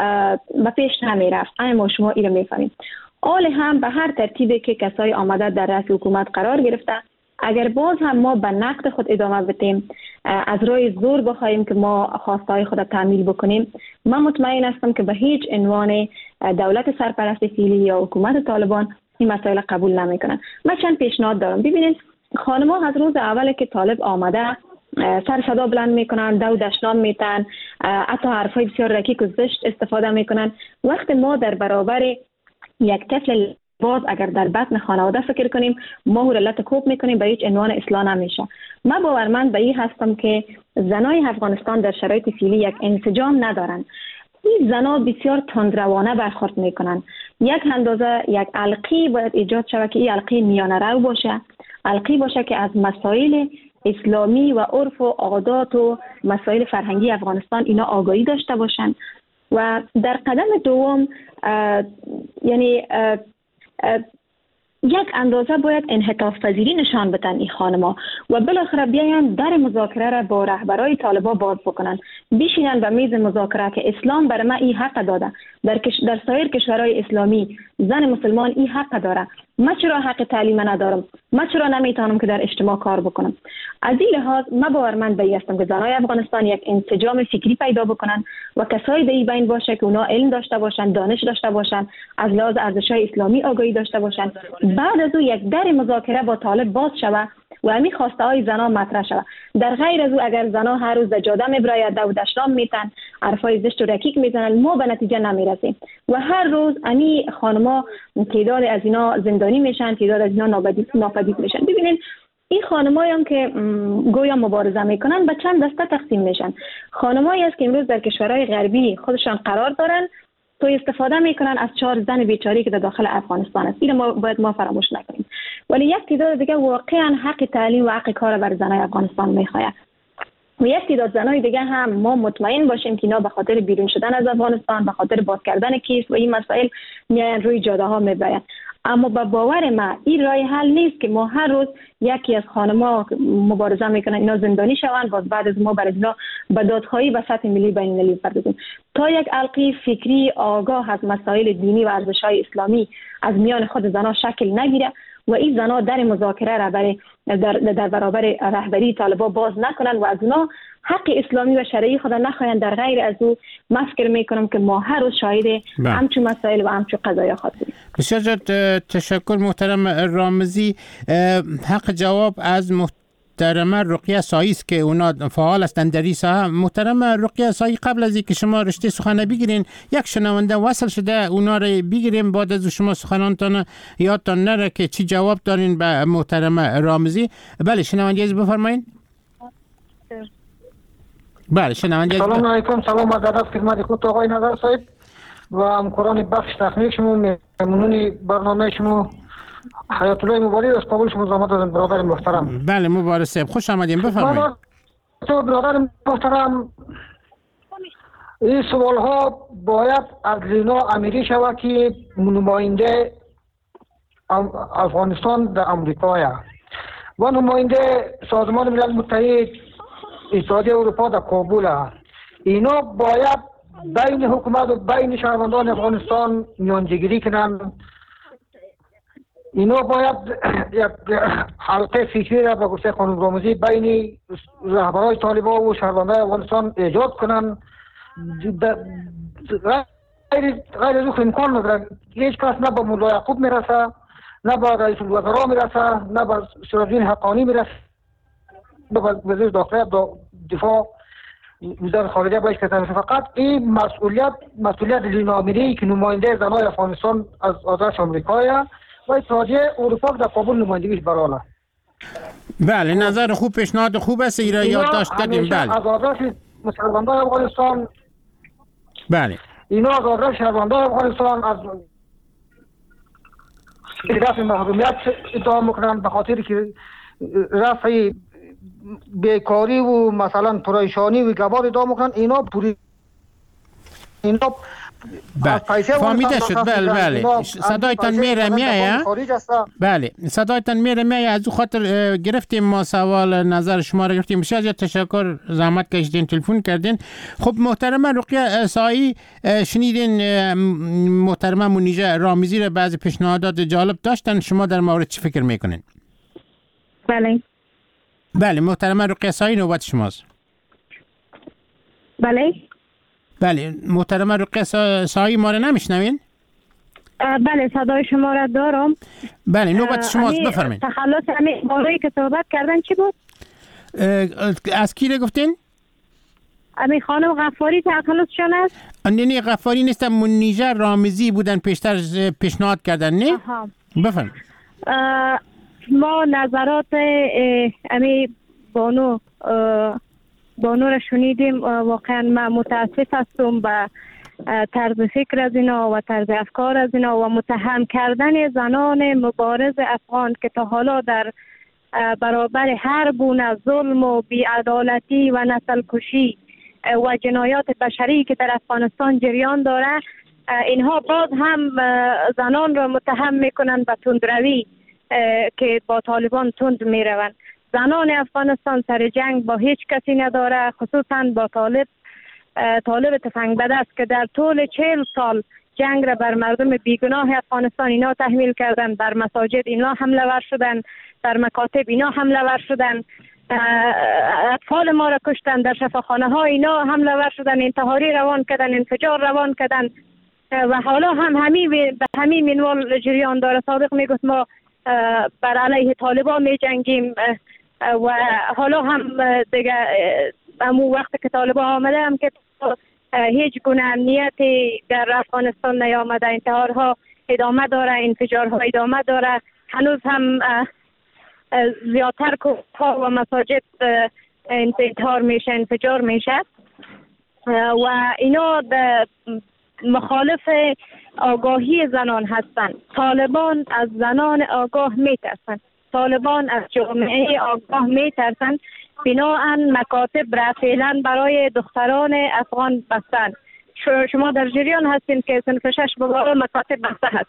به پیش نمی رفت. اما شما این رو میفهمید. حال هم به هر ترتیبی که کسای آمده در رأس حکومت قرار گرفته، اگر باز هم ما به نقد خود ادامه بدیم، از روی زور بخوایم که ما خواسته های خود را تعمیل بکنیم، من مطمئن هستم که به هیچ عنوان دولت سرپرست فعلی یا حکومت طالبان این مسائل قبول نمیکنن. من چند پیشنهاد دارم. ببینید، خانم‌ها از روز اول که طالب آمده سر صدا بلند میکنن، دو دشنام میتن، حتی حرفای بسیار رکیک و زشت استفاده میکنن. وقت ما در برابر یک طفل باز اگر در بطن خانواده فکر کنیم، ما او را لط کوب میکنیم، به هیچ عنوان اصلاح نمیشه. من باورمند به این هستم که زنای افغانستان در شرایط فعلی یک انسجام ندارن. این زنا بسیار تندروانه برخورد میکنن. یک اندازه یک حلقه باید ایجاد شود که این حلقه میانه رو باشه، حلقه باشه که از مسائل اسلامی و عرف و عادات و مسائل فرهنگی افغانستان اینا آگاهی داشته باشن. و در قدم دوم یعنی یک اندازه باید انعطاف پذیری نشان بدن این خانم‌ها و بالاخره بیاین در مذاکره را با رهبرای طالبان باز بکنن، بشینن به میز مذاکره که اسلام بر ما این حق داده. در کش... در سایر کشورهای اسلامی زن مسلمان این حق داره. ما چرا حق تعلیم ندارم؟ ما چرا نمیتونم که در اجتماع کار بکنم؟ از این لحاظ ما باورمند به هستم که زنای افغانستان یک انسجام فکری پیدا بکنن و کسایی در این بین باشه که اونا علم داشته باشن، دانش داشته باشن، از لحاظ ارزش‌های اسلامی آگاهی داشته باشن. بعد از او یک در مذاکره با طالب باز شود و همین خواسته های زنا مطرح شود. در غیر از او اگر زنا هر روز در جاده میبراید و دشتام میتن، حرفای زشت و رکیک میزنن، ما به نتیجه نمیرسیم و هر روز همین خانما تعداد از اینا زندانی میشن، تعداد از اینا ناپدید میشن. ببینید این خانمایی هم که گویا مبارزه میکنن به چند دسته تقسیم میشن. خانمایی است که امروز در کشورهای غربی خودشان قرار دارن تو استفاده میکنن از چهار زن بیچاری که در داخل افغانستان است. اینو ما باید ما فراموش نکنیم. ولی یک تعداد دیگه واقعا حق تعلیم و حق کار بر زنای افغانستان میخواهد. و یک تعداد زنای دیگه هم ما مطمئن باشیم که اینا به خاطر بیرون شدن از افغانستان، به خاطر باز کردن کیس و این مسائل میان روی جاده ها میبرن. اما با باور ما این راه حل نیست که ما هر روز یکی از خانم‌ها مبارزه میکنن اینا زندانی شوند، باز بعد از ما برای اینا به دادخواهی و سطح ملی بین المللی بپردازیم. تا یک حلقه فکری آگاه از مسائل دینی و ارزش‌های اسلامی از میان خود زنها شکل نگیره و این زنها در مذاکره را برای در, در برابر رهبری طالبان باز نکنن و از اونا حق اسلامی و شرعی خود نخواهند، در غیر از او من فکر میکنم که ما هر روز شاهد همچون مسائل و همچون قضایا خواهیم. بسیار زیاد تشکر محترم رامزی. حق جواب از محترمه رقیه سایی است که اونا فعال هستند در این ساحه. محترم رقیه سایی، قبل از اینکه شما رشته سخن بگیرین یک شنونده وصل شده، اونا رو بگیریم بعد از شما سخنانتان یادتان نره که چی جواب دارین به محترم رامزی. بله شنونده از بفرمایید. بله شنونده. سلام علیکم، سلام و ادب خدمت خود آقای نظر صاحب و همکاران بخش تکنیک شما، ممنون برنامه شما. حیات الله مبارک از قبول شما زحمت دادن برادر محترم. بله مبارک صاحب، خوش آمدین، بفرمایید. تو برادر محترم، این سوال ها باید از لینا امیری شود که نماینده افغانستان در امریکا و نماینده سازمان ملل متحد اتحادیه اروپا در کابل. اینا باید بین حکومت و بین شهروندان افغانستان میانجیگیری کنن. اینا باید یک حلقه فکری را به گفته خانم رامزی بین رهبران طالبان و شهروندان افغانستان ایجاد کنن. غیر غیر از امکان نداره. هیچ کس نه به مولا یعقوب میرسه، نه به رئیس الوزراء میرسه، نه به سراجدین حقانی میرسه، به وزیر داخله دفاع وزارت خارجه باید کتن. فقط این مسئولیت مسئولیت لینا امیری که نماینده زنای افغانستان از آزادش آمریکایی و اتحادیه اروپا در کابل نمایندگیش براله. بله نظر خوب، پیشنهاد خوب است، ایرا یادداشت کردیم. بله از آزادش شهروندان افغانستان، بله اینا از آزادش شهروندان افغانستان از رفع محرومیت ادعا میکنن به خاطر که رفع بیکاری و مثلا پریشانی و گبار ادعا میکنن. اینا پوری اینا فهمیده شد. بله بله صدایتان میره میایه. بله صدایتان میره میایه. از او خاطر گرفتیم ما سوال نظر شما رو گرفتیم. بسیار زیاد تشکر، زحمت کشیدین تلفن کردین. خب محترمه رقیه سایی، شنیدین محترمه منیژه رامزی رو بعضی پیشنهادات جالب داشتن، شما در مورد چی فکر میکنین؟ بله بله محترمه رقیه سایی نوبت شماست. بله بله محترمه رقیه سایی ما رو نمیشنوین؟ بله صدای شما را دارم. بله نوبت شماست، بفرمایید. تخلص همین موضوعی که صحبت کردن چی بود؟ از کی رو گفتین؟ همین خانم غفاری تخلصشون است؟ نه نه غفاری نیست، منیژه رامزی بودن پیشتر پیشنهاد کردن. نه بفرمایید. ما نظرات امی بانو بانو را شنیدیم. واقعا من متاسف هستم به طرز فکر از اینا و طرز افکار از اینا و متهم کردن زنان مبارز افغان که تا حالا در برابر هر گونه ظلم و بی‌عدالتی و نسل کشی و جنایات بشری که در افغانستان جریان داره اینها باز هم زنان را متهم میکنن به تندروی که با طالبان تند میروند. زنان افغانستان سر جنگ با هیچ کسی نداره، خصوصا با طالب. طالب تفنگ بده است که در طول چهل سال جنگ را بر مردم بیگناه افغانستان اینا تحمیل کردن، بر مساجد اینا حمله ور شدن، در مکاتب اینا حمله ور شدن، اطفال ما را کشتن، در شفاخانه ها اینا حمله ور شدن، انتحاری روان کردن، انفجار روان کردن و حالا هم همین به همین منوال جریان داره. صادق میگفت ما بر علیه طالبان می جنگیم و حالا هم دیگه همون وقت که طالبان آمده هم که هیچ گونه امنیتی در افغانستان نیامده، انتحارها ادامه داره، انفجارها ادامه داره، هنوز هم زیادتر کوهها و مساجد انتحار میشه، انفجار میشه و اینا مخالف آگاهی زنان هستند. طالبان از زنان آگاه میترسند، طالبان از جامعه آگاه میترسند، بناهن مکاتب را فعلا برای دختران افغان بستند. شما در جریان هستین که صنف شش بگاه مکاتب بسته هست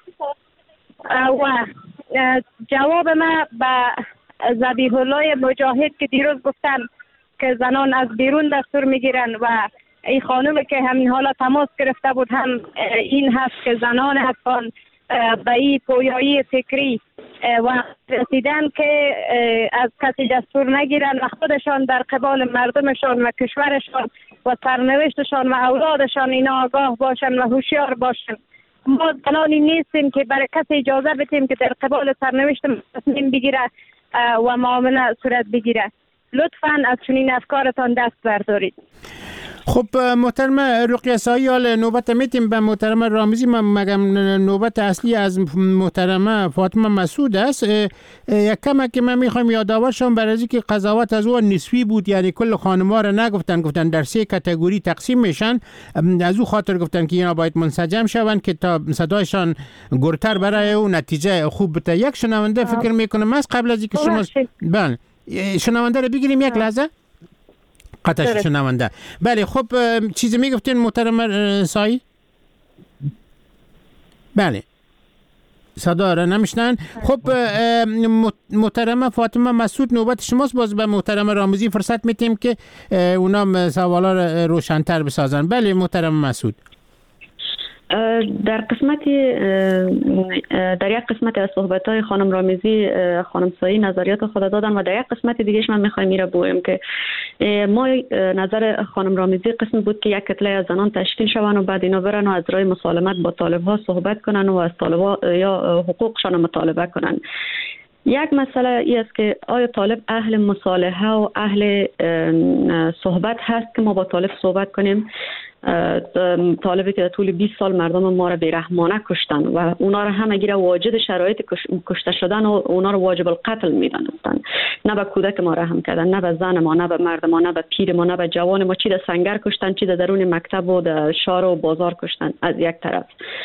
و جواب ما به ذبیح الله مجاهد که دیروز گفتن که زنان از بیرون دستور میگیرن و این خانم که همین حالا تماس گرفته بود هم این هست که زنان افغان به این پویایی فکری و رسیدن که از کسی دستور نگیرن و خودشان در قبال مردمشان و کشورشان و سرنوشتشان و اولادشان اینا آگاه باشن و هوشیار باشن. ما زنانی نیستیم که برای کسی اجازه بدیم که در قبال سرنوشت تصمیم بگیره و معامله صورت بگیره. لطفاً از چنین افکارتان دست بردارید. خب محترم رقیه سایال، نوبت میتیم به محترم رامزی. مگم نوبت اصلی از محترم فاطمه مسعود است. یک کم که من میخوام یادآور شم برای اینکه قضاوت از او نسبی بود، یعنی کل خانم‌ها را نگفتن، گفتن در سه کاتگوری تقسیم میشن. از او خاطر گفتن که اینا باید منسجم شوند که تا صدایشان گرتر برای او نتیجه خوب بده. یک شنونده فکر میکنم از قبل از اینکه شما بله شنونده رو بگیریم یک لحظه قطعش شنونده. بله خب چیزی میگفتین محترم سایی؟ بله صدا را نمیشنن. خب محترم فاطمه مسعود، نوبت شماست. باز به محترم رامزی فرصت میتیم که اونا سوالا را روشن‌تر بسازن. بله محترم مسعود. در قسمت در یک قسمت از صحبت‌های خانم رامزی خانم سایی نظریات خود دادن و در یک قسمت دیگهش من می‌خوایم میره بگویم که ما نظر خانم رامزی قسمی بود که یک کتله از زنان تشکیل شوند و بعد اینا برن و از راه مسالمت با طالب‌ها صحبت کنن و از طالب‌ها یا حقوقشان مطالبه کنن. یک مسئله ای است که آیا طالب اهل مصالحه و اهل صحبت هست که ما با طالب صحبت کنیم؟ طالبی که طول بیست سال مردم ما را بیرحمانه کشتن و اونا را هم اگر واجد شرایط کشته شدن و اونا را واجب القتل میدانستن، نه به کودک ما رحم کردن، نه به زن ما، نه به مرد ما، نه به پیر ما، نه به جوان ما. چی در سنگر کشتن، چی در درون مکتب و در شار و بازار کشتن. از یک طرف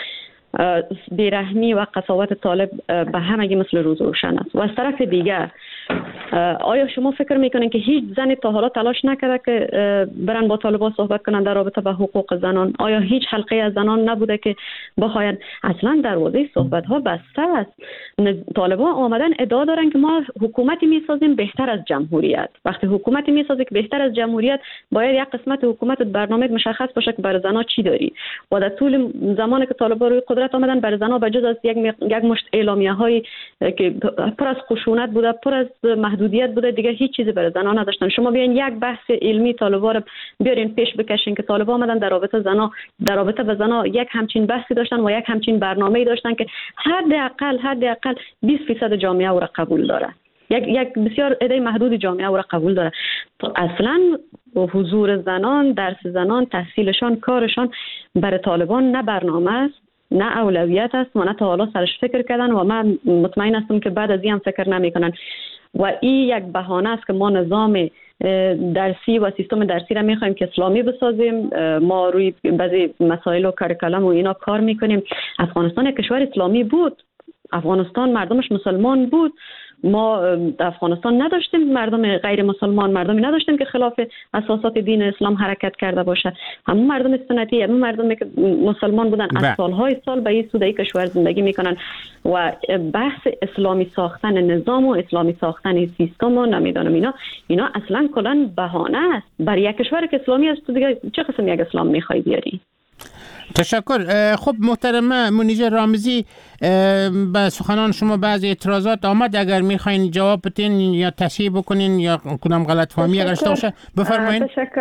بیرحمی و قساوت طالب به همگی مثل روز روشن است و از طرف دیگه آیا شما فکر میکنین که هیچ زنی تا حالا تلاش نکرده که برن با طالبان صحبت کنن در رابطه با حقوق زنان؟ آیا هیچ حلقه از زنان نبوده که بخواین؟ اصلا دروازه صحبت ها بسته است. طالبان آمدن ادعا دارن که ما حکومتی میسازیم بهتر از جمهوریت. وقتی حکومتی میسازی که بهتر از جمهوریت، باید یک قسمت حکومت برنامه مشخص باشه که برای زنان چی داری. و در طول زمانی که طالبان روی قدرت آمدن، برای زنان بجز از یک یک مشت اعلامیه های که پر از خشونت بوده، پر از محدودیت بوده، دیگه هیچ چیزی برای زنان نداشتن. شما بیاین یک بحث علمی طالبا رو بیارین پیش بکشین که طالبا آمدن در رابطه زنا در رابطه با زنا یک همچین بحثی داشتن و یک همچین برنامه‌ای داشتن که حداقل حداقل بیست درصد جامعه او را قبول داره. یک یک بسیار عده محدود جامعه او را قبول داره. اصلا حضور زنان، درس زنان، تحصیلشان، کارشان برای طالبان نه برنامه است، نه اولویت است و نه تا حالا سرش فکر کردن و من مطمئن هستم که بعد از این هم فکر نمیکنن. و این یک بهانه است که ما نظام درسی و سیستم درسی را میخوایم که اسلامی بسازیم. ما روی بعضی مسائل و کاریکولوم و اینا کار میکنیم. افغانستان یک کشور اسلامی بود، افغانستان مردمش مسلمان بود ما در افغانستان نداشتیم مردم غیر مسلمان، مردمی نداشتیم که خلاف اساسات دین اسلام حرکت کرده باشه. همون مردم سنتی، همون مردمی که مسلمان بودن از سالهای سال به این سودای کشور زندگی میکنن و بحث اسلامی ساختن نظام و اسلامی ساختن سیستم و نمیدونم اینا اینا اصلا کلا بهانه است. برای یک کشور که اسلامی است تو دیگه چه قسم یک اسلام میخوای بیاری؟ تشکر. خب محترمه منیژه رامزی، به سخنان شما بعضی اعتراضات آمد، اگر میخواین جواب بدین یا تصحیح بکنین یا کدام غلط فهمی اگر شده باشه بفرمایید. تشکر.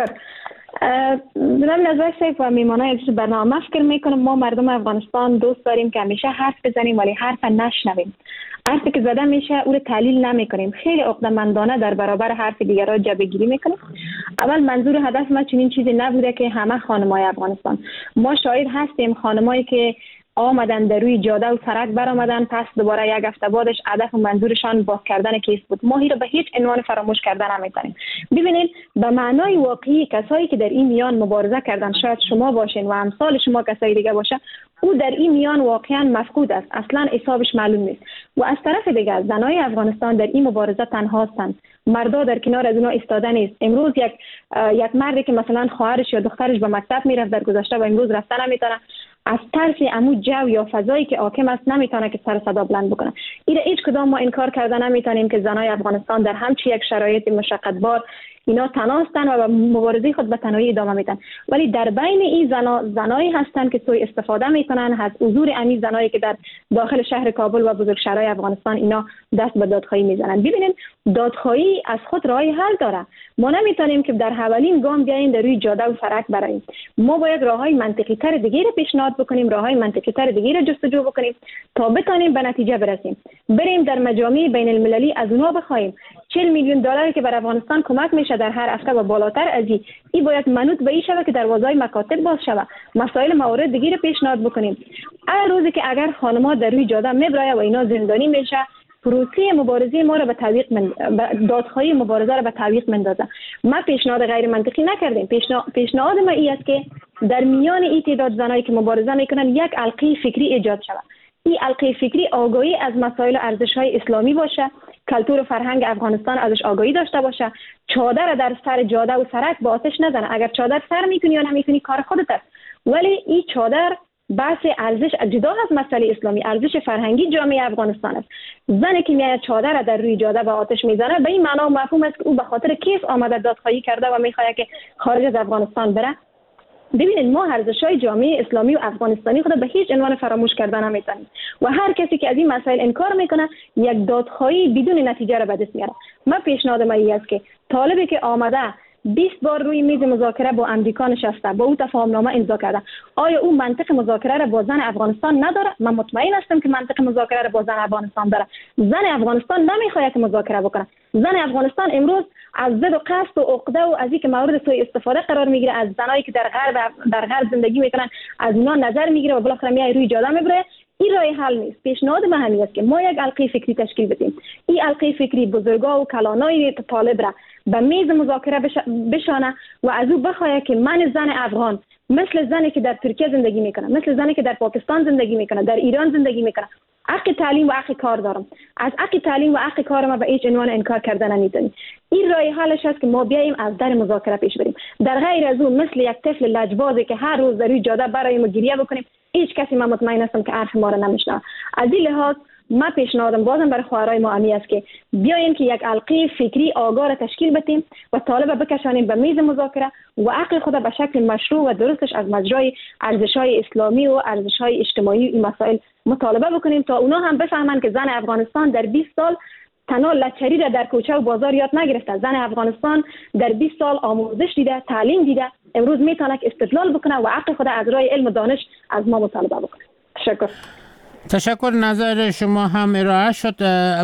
من نظر شیخ و میمانای برنامه فکر میکنم ما مردم افغانستان دوست داریم که همیشه حرف بزنیم ولی حرف نشنویم. حرفی که زده میشه او رو تحلیل نمیکنیم، خیلی عقده‌مندانه در برابر حرف دیگران جبهه‌گیری میکنیم. اول منظور هدف ما چنین چیزی نبوده که همه خانم‌های افغانستان، ما شاهد هستیم خانمایی که آمدن در روی جاده و سرک برآمدن، پس دوباره یک هفته بعدش هدف و منظورشان باز کردن کیس بود. ما این رو به هیچ عنوان فراموش کردن نمیتونیم. ببینید به معنای واقعی کسایی که در این میان مبارزه کردن، شاید شما باشین و امثال شما کسای دیگه باشه، او در این میان واقعا مفقود است، اصلا حسابش معلوم نیست. و از طرف دیگر زنای افغانستان در این مبارزه تنها هستند، مردا در کنار از اونها ایستاده نیست. امروز یک یک مردی که مثلا خواهرش یا دخترش به مکتب میرفت در گذشته و امروز رفتن نمیتونه، از ترس عمو جو یا فضایی که حاکم است نمیتونه که سر صدا بلند بکنه. این هیچ کدام ما انکار کردن نمیتونیم که زنای افغانستان در همچین یک شرایط مشقتبار اینا تنها هستند و مبارزه خود به تنهایی ادامه میدن. ولی در بین این زنا زنایی هستند که سوء استفاده میکنن از حضور امی زنایی که در داخل شهر کابل و بزرگشهرهای افغانستان اینا دست به دادخواهی میزنن. ببینید دادخواهی از خود راه حل داره. ما نمیتونیم که در اولین گام بیایم در روی جاده و سرک براییم. ما باید راههای منطقی تر دیگه رو پیشنهاد بکنیم، راههای منطقی تر دیگه رو جستجو بکنیم تا بتونیم به نتیجه برسیم. بریم در مجامع بین المللی از اونها بخوایم چهل میلیون دلاری که بر افغانستان کمک میشه در هر هفته و بالاتر از این ای باید منوط به این شوه که دروازهای مکاتب باز شوه. مسائل موارد دیگه رو پیشنهاد بکنیم. هر روزی که اگر خانم‌ها در روی جاده میبرایه و اینا زندانی میشه، پروسه مبارزه ما رو به تعویق من دادخواهی مبارزه رو به تعویق مندازه. ما پیشنهاد غیر منطقی نکردیم. پیشنهاد ما این است که در میان این تعداد زنایی که مبارزه میکنن یک حلقه فکری ایجاد شود. این حلقه فکری آگاهی از مسائل و ارزش‌های اسلامی باشه، کلتور و فرهنگ افغانستان ازش آگاهی داشته باشه، چادر در سر جاده و سرک با آتش نزنه. اگر چادر سر میکنی یا نمیکنی کار خودت است، ولی این چادر بحث ارزش جدا از مسئله اسلامی، ارزش فرهنگی جامعه افغانستان است. زنی که میاد چادر در روی جاده با آتش میزنه به این معنا مفهوم است که او به خاطر کیس آمده دادخواهی کرده و میخواد که خارج از افغانستان بره. ببینید ما ارزش‌های جامعه اسلامی و افغانستانی خود به هیچ عنوان فراموش کردن نمی‌تونیم و هر کسی که از این مسائل انکار میکنه یک دادخواهی بدون نتیجه را به دست میاره. من پیشنهاد من این است که طالبی که آمده بیست بار روی میز مذاکره با امریکا نشسته، با او تفاهمنامه امضا کرده، آیا او منطق مذاکره را با زن افغانستان نداره؟ من مطمئن هستم که منطق مذاکره را با زن افغانستان داره. زن افغانستان نمیخواد که مذاکره بکنه. زن افغانستان امروز از ضد و قصد و عقده و از اینکه مورد سوء استفاده قرار میگیره، از زنایی که در غرب در غرب زندگی میکنن از اونا نظر میگیره و بالاخره میای روی جاده میبره. این راه حل نیست. پیشنهاد من همین است که ما یک حلقه فکری تشکیل بدیم. این حلقه فکری بزرگا و کلانای طالب را به میز مذاکره بشانه و از او بخواد که من زن افغان مثل زنی که در ترکیه زندگی میکنه، مثل زنی که در پاکستان زندگی میکنه، در ایران زندگی میکنه، حق تعلیم و حق کار دارم. از حق تعلیم و حق کار ما به هیچ عنوان انکار کردن نمیتونیم. این راه حلش است که ما بیایم از در مذاکره پیش بریم. در غیر از اون مثل یک طفل لجبازی که هر روز در روی جاده برایم گریه بکنیم، هیچ کسی من مطمئن هستم که حرف ما رو نمیشنوه. از این لحاظ ما پیشنهادم بازم برای خواهرای ما امی است که بیایم که یک حلقه فکری آگاه را تشکیل بدیم و طالب بکشانیم به میز مذاکره و حق خود به شکل مشروع و درستش از مجرای ارزش‌های اسلامی و ارزش‌های اجتماعی این مسائل مطالبه بکنیم تا اونا هم بفهمن که زن افغانستان در بیست سال تنها لچری را در کوچه و بازار یاد نگرفته. زن افغانستان در بیست سال آموزش دیده، تعلیم دیده، امروز میتونه که استدلال بکنه و حق خود از راه علم و دانش از ما مطالبه بکنه. تشکر. تشکر. نظر شما هم ارائه شد.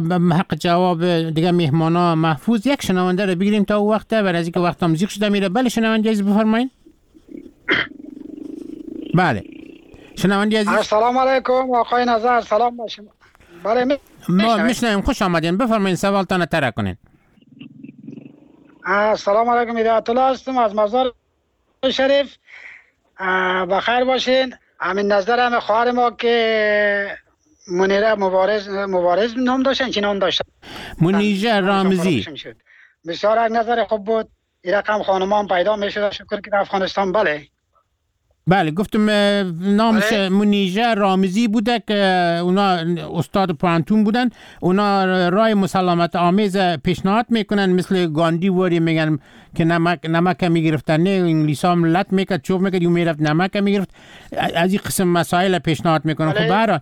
حق جواب دیگه مهمانا محفوظ. یک شنونده رو بگیریم تا وقت برای از اینکه وقت هم زیق شده میره. بله شنونده عزیز بفرمایید. بله شنونده عزیز. السلام علیکم آقای نظر. سلام با شما. بله می ما میشنویم. خوش آمدین. بفرمایید سوالتان طرح کنین. السلام علیکم. هدایت الله هستم از مزار شریف. بخیر باشین. همین نظر همه خواهر ما که منیره مبارز مبارز نام داشتن چی نام داشتن؟ منیژه رامزی. بسیار از نظر خوب بود. این رقم خانمان پیدا میشد شکر که در افغانستان. بله بله گفتم نامش منیژه رامزی بوده که اونا استاد پانتون بودن. اونا رای مسالمت آمیز پیشنهاد میکنن مثل گاندی وری میگن که نمک نمک میگرفتن، نه انگلیس هم لط میکرد چوب میکرد یوم میرفت نمک میگرفت. از این قسم مسائل پیشنهاد میکنن. خب برحال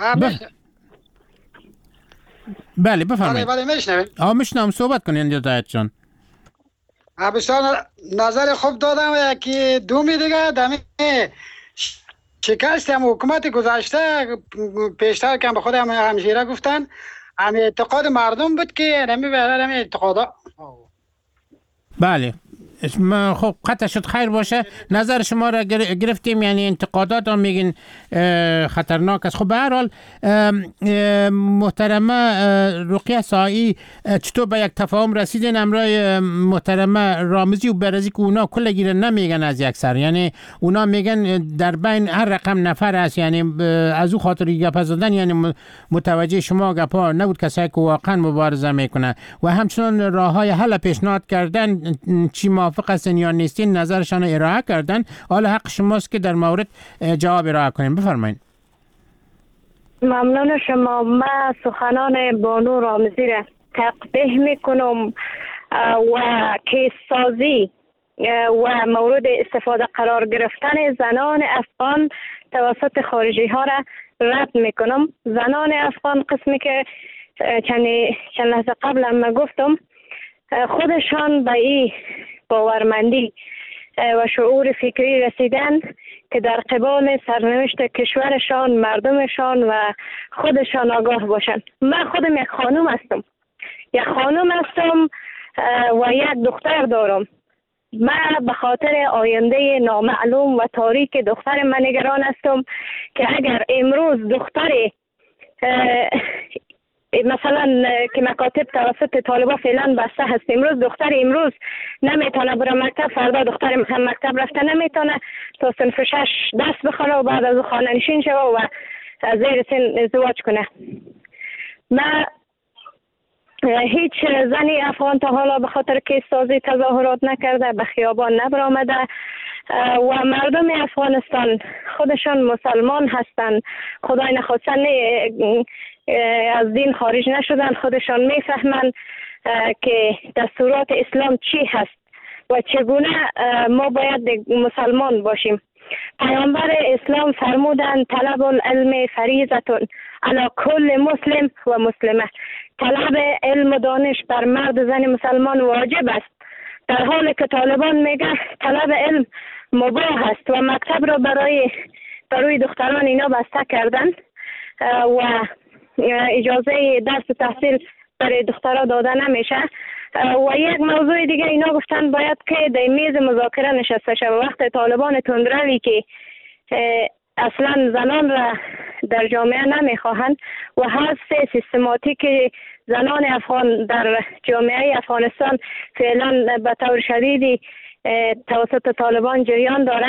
بله بفرمایید. بله بله میشنوید. آه میشنم صحبت کنین هدایت جان. بسیار نظر خوب دادم. یکی دومی دیگه دمی شکست هم حکومت گذشته پیشتر که به خود هم همشیره گفتن هم اعتقاد مردم بود که نمی بهره هم اعتقادا. بله خب قطع شد خیر باشه. نظر شما را گرفتیم، یعنی انتقادات هم میگین خطرناک است. خب به هر حال محترمه رقیه سایی چطور به یک تفاهم رسیدین امرای محترمه رامزی و برزی که اونا کل گیره نمیگن از یک سر، یعنی اونا میگن در بین هر رقم نفر است، یعنی از او خاطر گپ زدن یعنی متوجه شما گپا نبود کسایی که واقعا مبارزه میکنه و همچنان راههای حل پیشنهاد کردن چی موافق هستین یا نیستین نظرشان ارائه کردن. حالا حق شماست که در مورد جواب ارائه کنین. بفرمایید. ممنون شما. من سخنان بانو رامزی را تقبیح میکنم و کیس سازی و مورد استفاده قرار گرفتن زنان افغان توسط خارجی ها را رد میکنم. زنان افغان قسمی که چند چند لحظه قبل هم گفتم خودشان به این باورمندی و شعور فکری رسیدن که در قبال سرنوشت کشورشان، مردمشان و خودشان آگاه باشند. من خودم یک خانم هستم، یک خانم هستم و یک دختر دارم. من به خاطر آینده نامعلوم و تاریک دختر من نگران هستم که اگر امروز دختر مثلا که مکاتب توسط طالبا فعلا بسته هست، امروز دختر امروز نمیتونه بره مکتب، فردا دختر هم مکتب رفته نمیتونه تا صنف شش دست بخوره و بعد از خانه نشین شوه و زیر سن ازدواج کنه. من هیچ زنی افغان تا حالا به خاطر کیس سازی تظاهرات نکرده، به خیابان نبرآمده و مردم افغانستان خودشان مسلمان هستند، خدای نخواسته از دین خارج نشدن، خودشان میفهمند که دستورات اسلام چی هست و چگونه ما باید مسلمان باشیم. پیامبر اسلام فرمودند طلب العلم فریضة علی کل مسلم و مسلمه. طلب علم و دانش بر مرد زن مسلمان واجب است، در حالی که طالبان میگه طلب علم مباح است و مکتب را برای برای دختران اینا بسته کردن و اجازه درس و تحصیل برای دخترها داده نمیشه. و یک موضوع دیگه اینا گفتن باید که در میز مذاکره نشسته شد. وقت طالبان تندروی که اصلا زنان را در جامعه نمیخواهند و حذف سیستماتیک زنان افغان در جامعه افغانستان فعلا به طور شدیدی توسط طالبان جریان داره،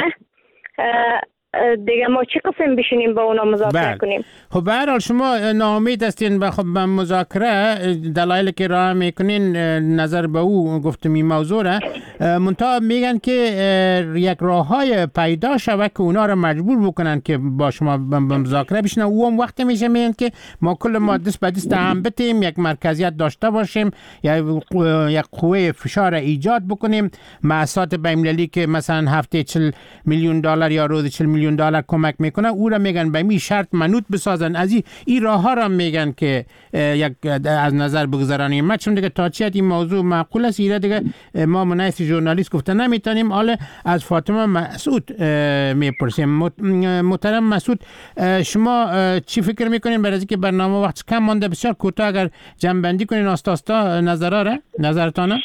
دیگه ما چی قسم بشینیم با اونا مذاکره بل. کنیم؟ خب به هر حال شما ناامید هستین به خب مذاکره، دلایلی که راه میکنین نظر به او گفتم این موضوع را منتها میگن که یک راههای پیدا شود که اونا را مجبور بکنن که با شما به مذاکره بشینن. او هم وقت میشه میگن که ما کل ما دست به دست هم بتیم، یک مرکزیت داشته باشیم، یک قوه فشار ایجاد بکنیم، مؤسسات بین‌المللی که مثلا هفته چهل میلیون دلار یا روزی چهل میلیون دلار کمک میکنه او را میگن به می شرط منوط بسازن. از این ای راه ها را میگن که یک از نظر بگذارانیم. ما چون دیگه تا چیت این موضوع معقول است ایره دیگه ما منایس ژورنالیست گفته نمیتونیم. حالا از فاطمه مسعود میپرسیم. محترم مسعود شما چی فکر میکنین برای اینکه برنامه وقت کم مانده بسیار کوتاه اگر جمع کنین آستا آستا نظرها را نظرتانه؟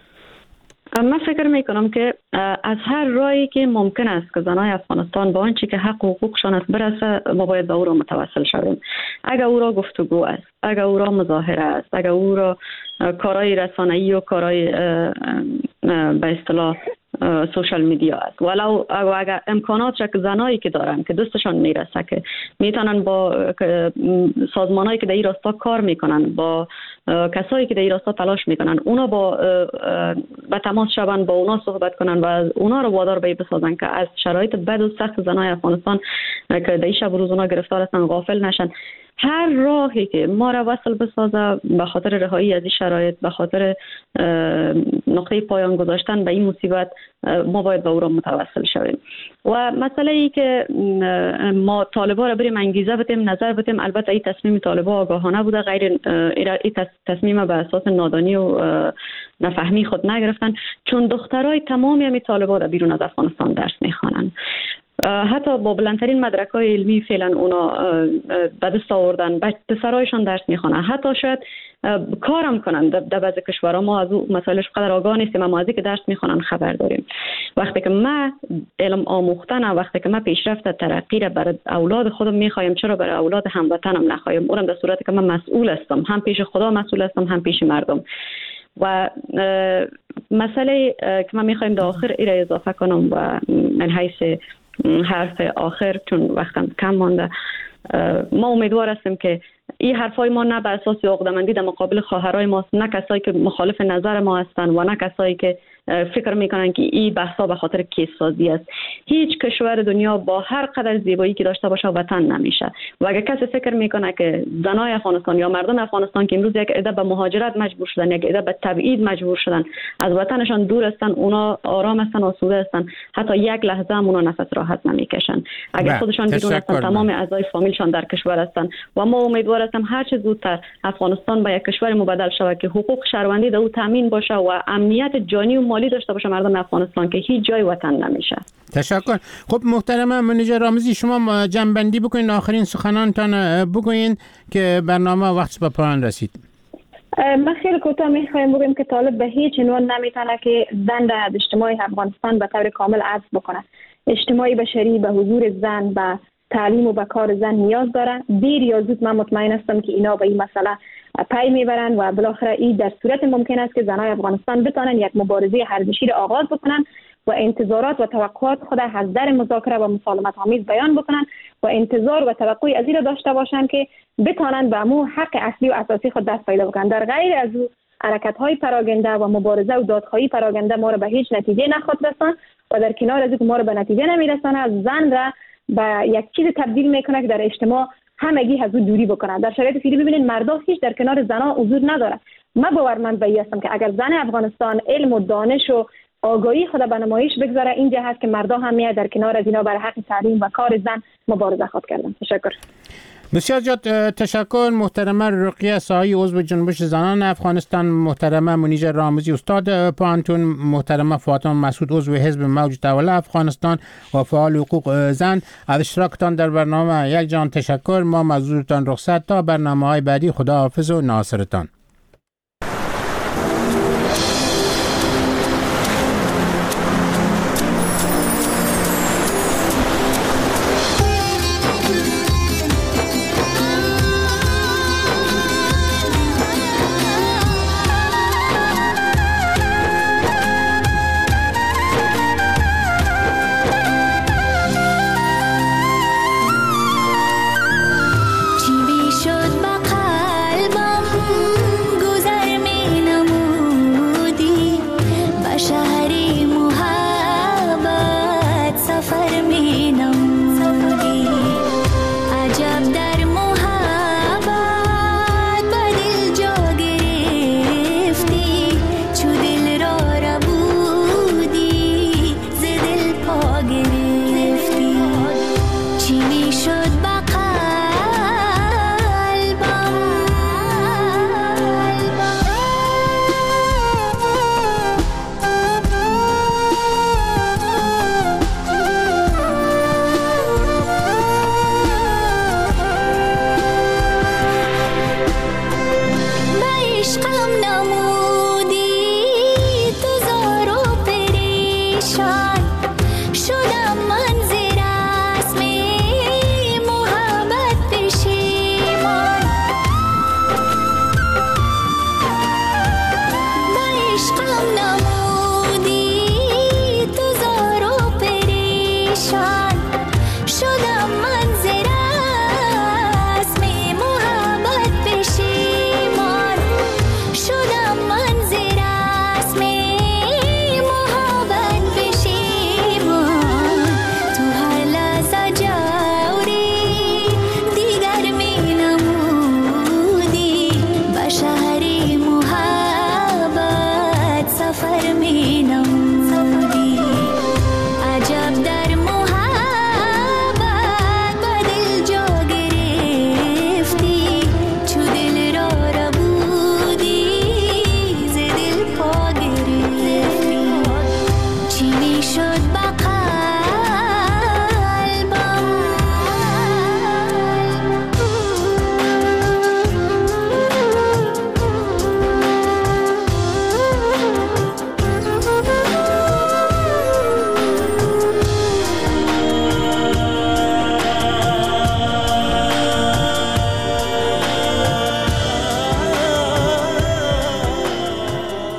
من فکر میکنم که از هر راهی که ممکن است که زنای افغانستان با آنچه که حق و حقوقشان است برسه ما باید به او را متوسل شویم. اگر او را گفتگو است، اگر او را مظاهره است، اگر او را کارهای رسانه‌ای و کارهای به اصطلاح سوشال میدیا است. ولو اگر امکانات که زنایی که دارن که دستشان میرسه که میتونن با سازمانایی که در این راستا کار میکنن، با کسایی که در این راستا تلاش میکنن، اونا با به تماس شون، با اونا صحبت کنن و اونا رو وادار به بسازن که از شرایط بد و سخت زنای افغانستان که در این شب و روز اونا گرفتار هستن غافل نشن. هر راهی که ما را وصل بسازه به خاطر رهایی از این شرایط، به خاطر نقطه پایان گذاشتن به این مصیبت، ما باید به او را متوسل شویم. و مسئله ای که ما طالبا را بریم انگیزه بدیم، نظر بدیم، البته این تصمیم طالبا آگاهانه بوده، غیر این تصمیم به اساس نادانی و نفهمی خود نگرفتن، چون دخترای تمامی همی طالبا در بیرون از افغانستان درس میخوانند. حتی با بلندترین مدرک‌های علمی فعلا اونا به دست آوردن، پسرایشان درس میخوانن، حتی شاید کارم کنن در بعضی کشورها. ما از اون مسائلش قدر آگاه نیستیم، اما از اینکه درس میخوانن خبر داریم. وقتی که ما علم آموختن، وقتی که ما پیشرفت ترقی را برای اولاد خودم میخوایم، چرا برای اولاد هموطنم نخوایم؟ اونم در صورتی که من مسئول هستم، هم پیش خدا مسئول هستم، هم پیش مردم. و مسئله که ما میخوایم در آخر این را اضافه کنم و من حیث حرف آخر، چون وقتم کم مانده، ما امیدوار هستیم که این حرفای ما نه بر اساس عقده‌مندی در مقابل خواهرای ماست، نه کسایی که مخالف نظر ما هستن و نه کسایی که فکر میکنن که این بحثا به خاطر کیس سازی است. هیچ کشور دنیا با هر قدر زیبایی که داشته باشه وطن نمیشه. و اگر کسی فکر میکنه که زنای افغانستان یا مردم افغانستان که امروز یک عده به مهاجرت مجبور شدن، یک عده به تبعید مجبور شدن، از وطنشان دور هستن، اونا آرام هستن، آسوده هستن، حتی یک لحظه هم اونا نفس راحت نمیکشن. اگر خودشان بیرون هستن، تمام اعضای فامیلشان در کشور هستن. و ما امیدوار هستیم هر چه زودتر افغانستان به یک کشور مبدل شود که حقوق شهروندی در او تامین باشه و امنیت جانی و مالی داشته باشه مردم افغانستان که هیچ جای وطن نمیشه. تشکر. خب محترم منیژه رامزی، شما جنبندی بکنین، آخرین سخنانتان بگوین که برنامه وقت به پایان رسید. من خیلی کوتاه میخوایم بگم که طالب به هیچ عنوان نمیتونه که زن از اجتماع افغانستان به طور کامل حذف بکنه. اجتماع بشری به حضور زن، به تعلیم و به کار زن نیاز داره. دیر یا زود من مطمئن هستم که اینا به این مسئله پی میبرن و بالاخره این در صورت ممکن است که زنای افغانستان بتونن یک مبارزه ارزشی را آغاز بکنن و انتظارات و توقعات خود از در مذاکره و مسالمت آمیز بیان بکنن و انتظار و توقع از این را داشته باشن که بتونن به مو حق اصلی و اساسی خود دست پیدا بکنن. در غیر از او حرکت‌های پراگنده و مبارزه و دادخواهی پراگنده ما را به هیچ نتیجه نخواهد رساند و در کنار از اینکه ما را به نتیجه نمیرساند، زن را به یک چیز تبدیل میکنه که در اجتماع همگی از او دوری بکنه. در شرایط فعلی ببینید مردا هیچ در کنار زنا حضور نداره. من باورمند به این هستم که اگر زن افغانستان علم و دانش و آگاهی خود به نمایش بگذاره، اینجا هست که مردا هم میاد در کنار از اینا برای حق تعلیم و کار زن مبارزه خود کردن. تشکر. بسیار زیاد تشکر. محترمه رقیه ساهی، عضو جنبش زنان افغانستان، محترمه منیژه رامزی، استاد پانتون، محترمه فاطمه مسعود، عضو حزب موج تولد افغانستان و فعال حقوق زن، از اشتراکتان در برنامه یک جان تشکر. ما مزورتان رخصت تا برنامه‌های بعدی. خدا حافظ و ناصرتان.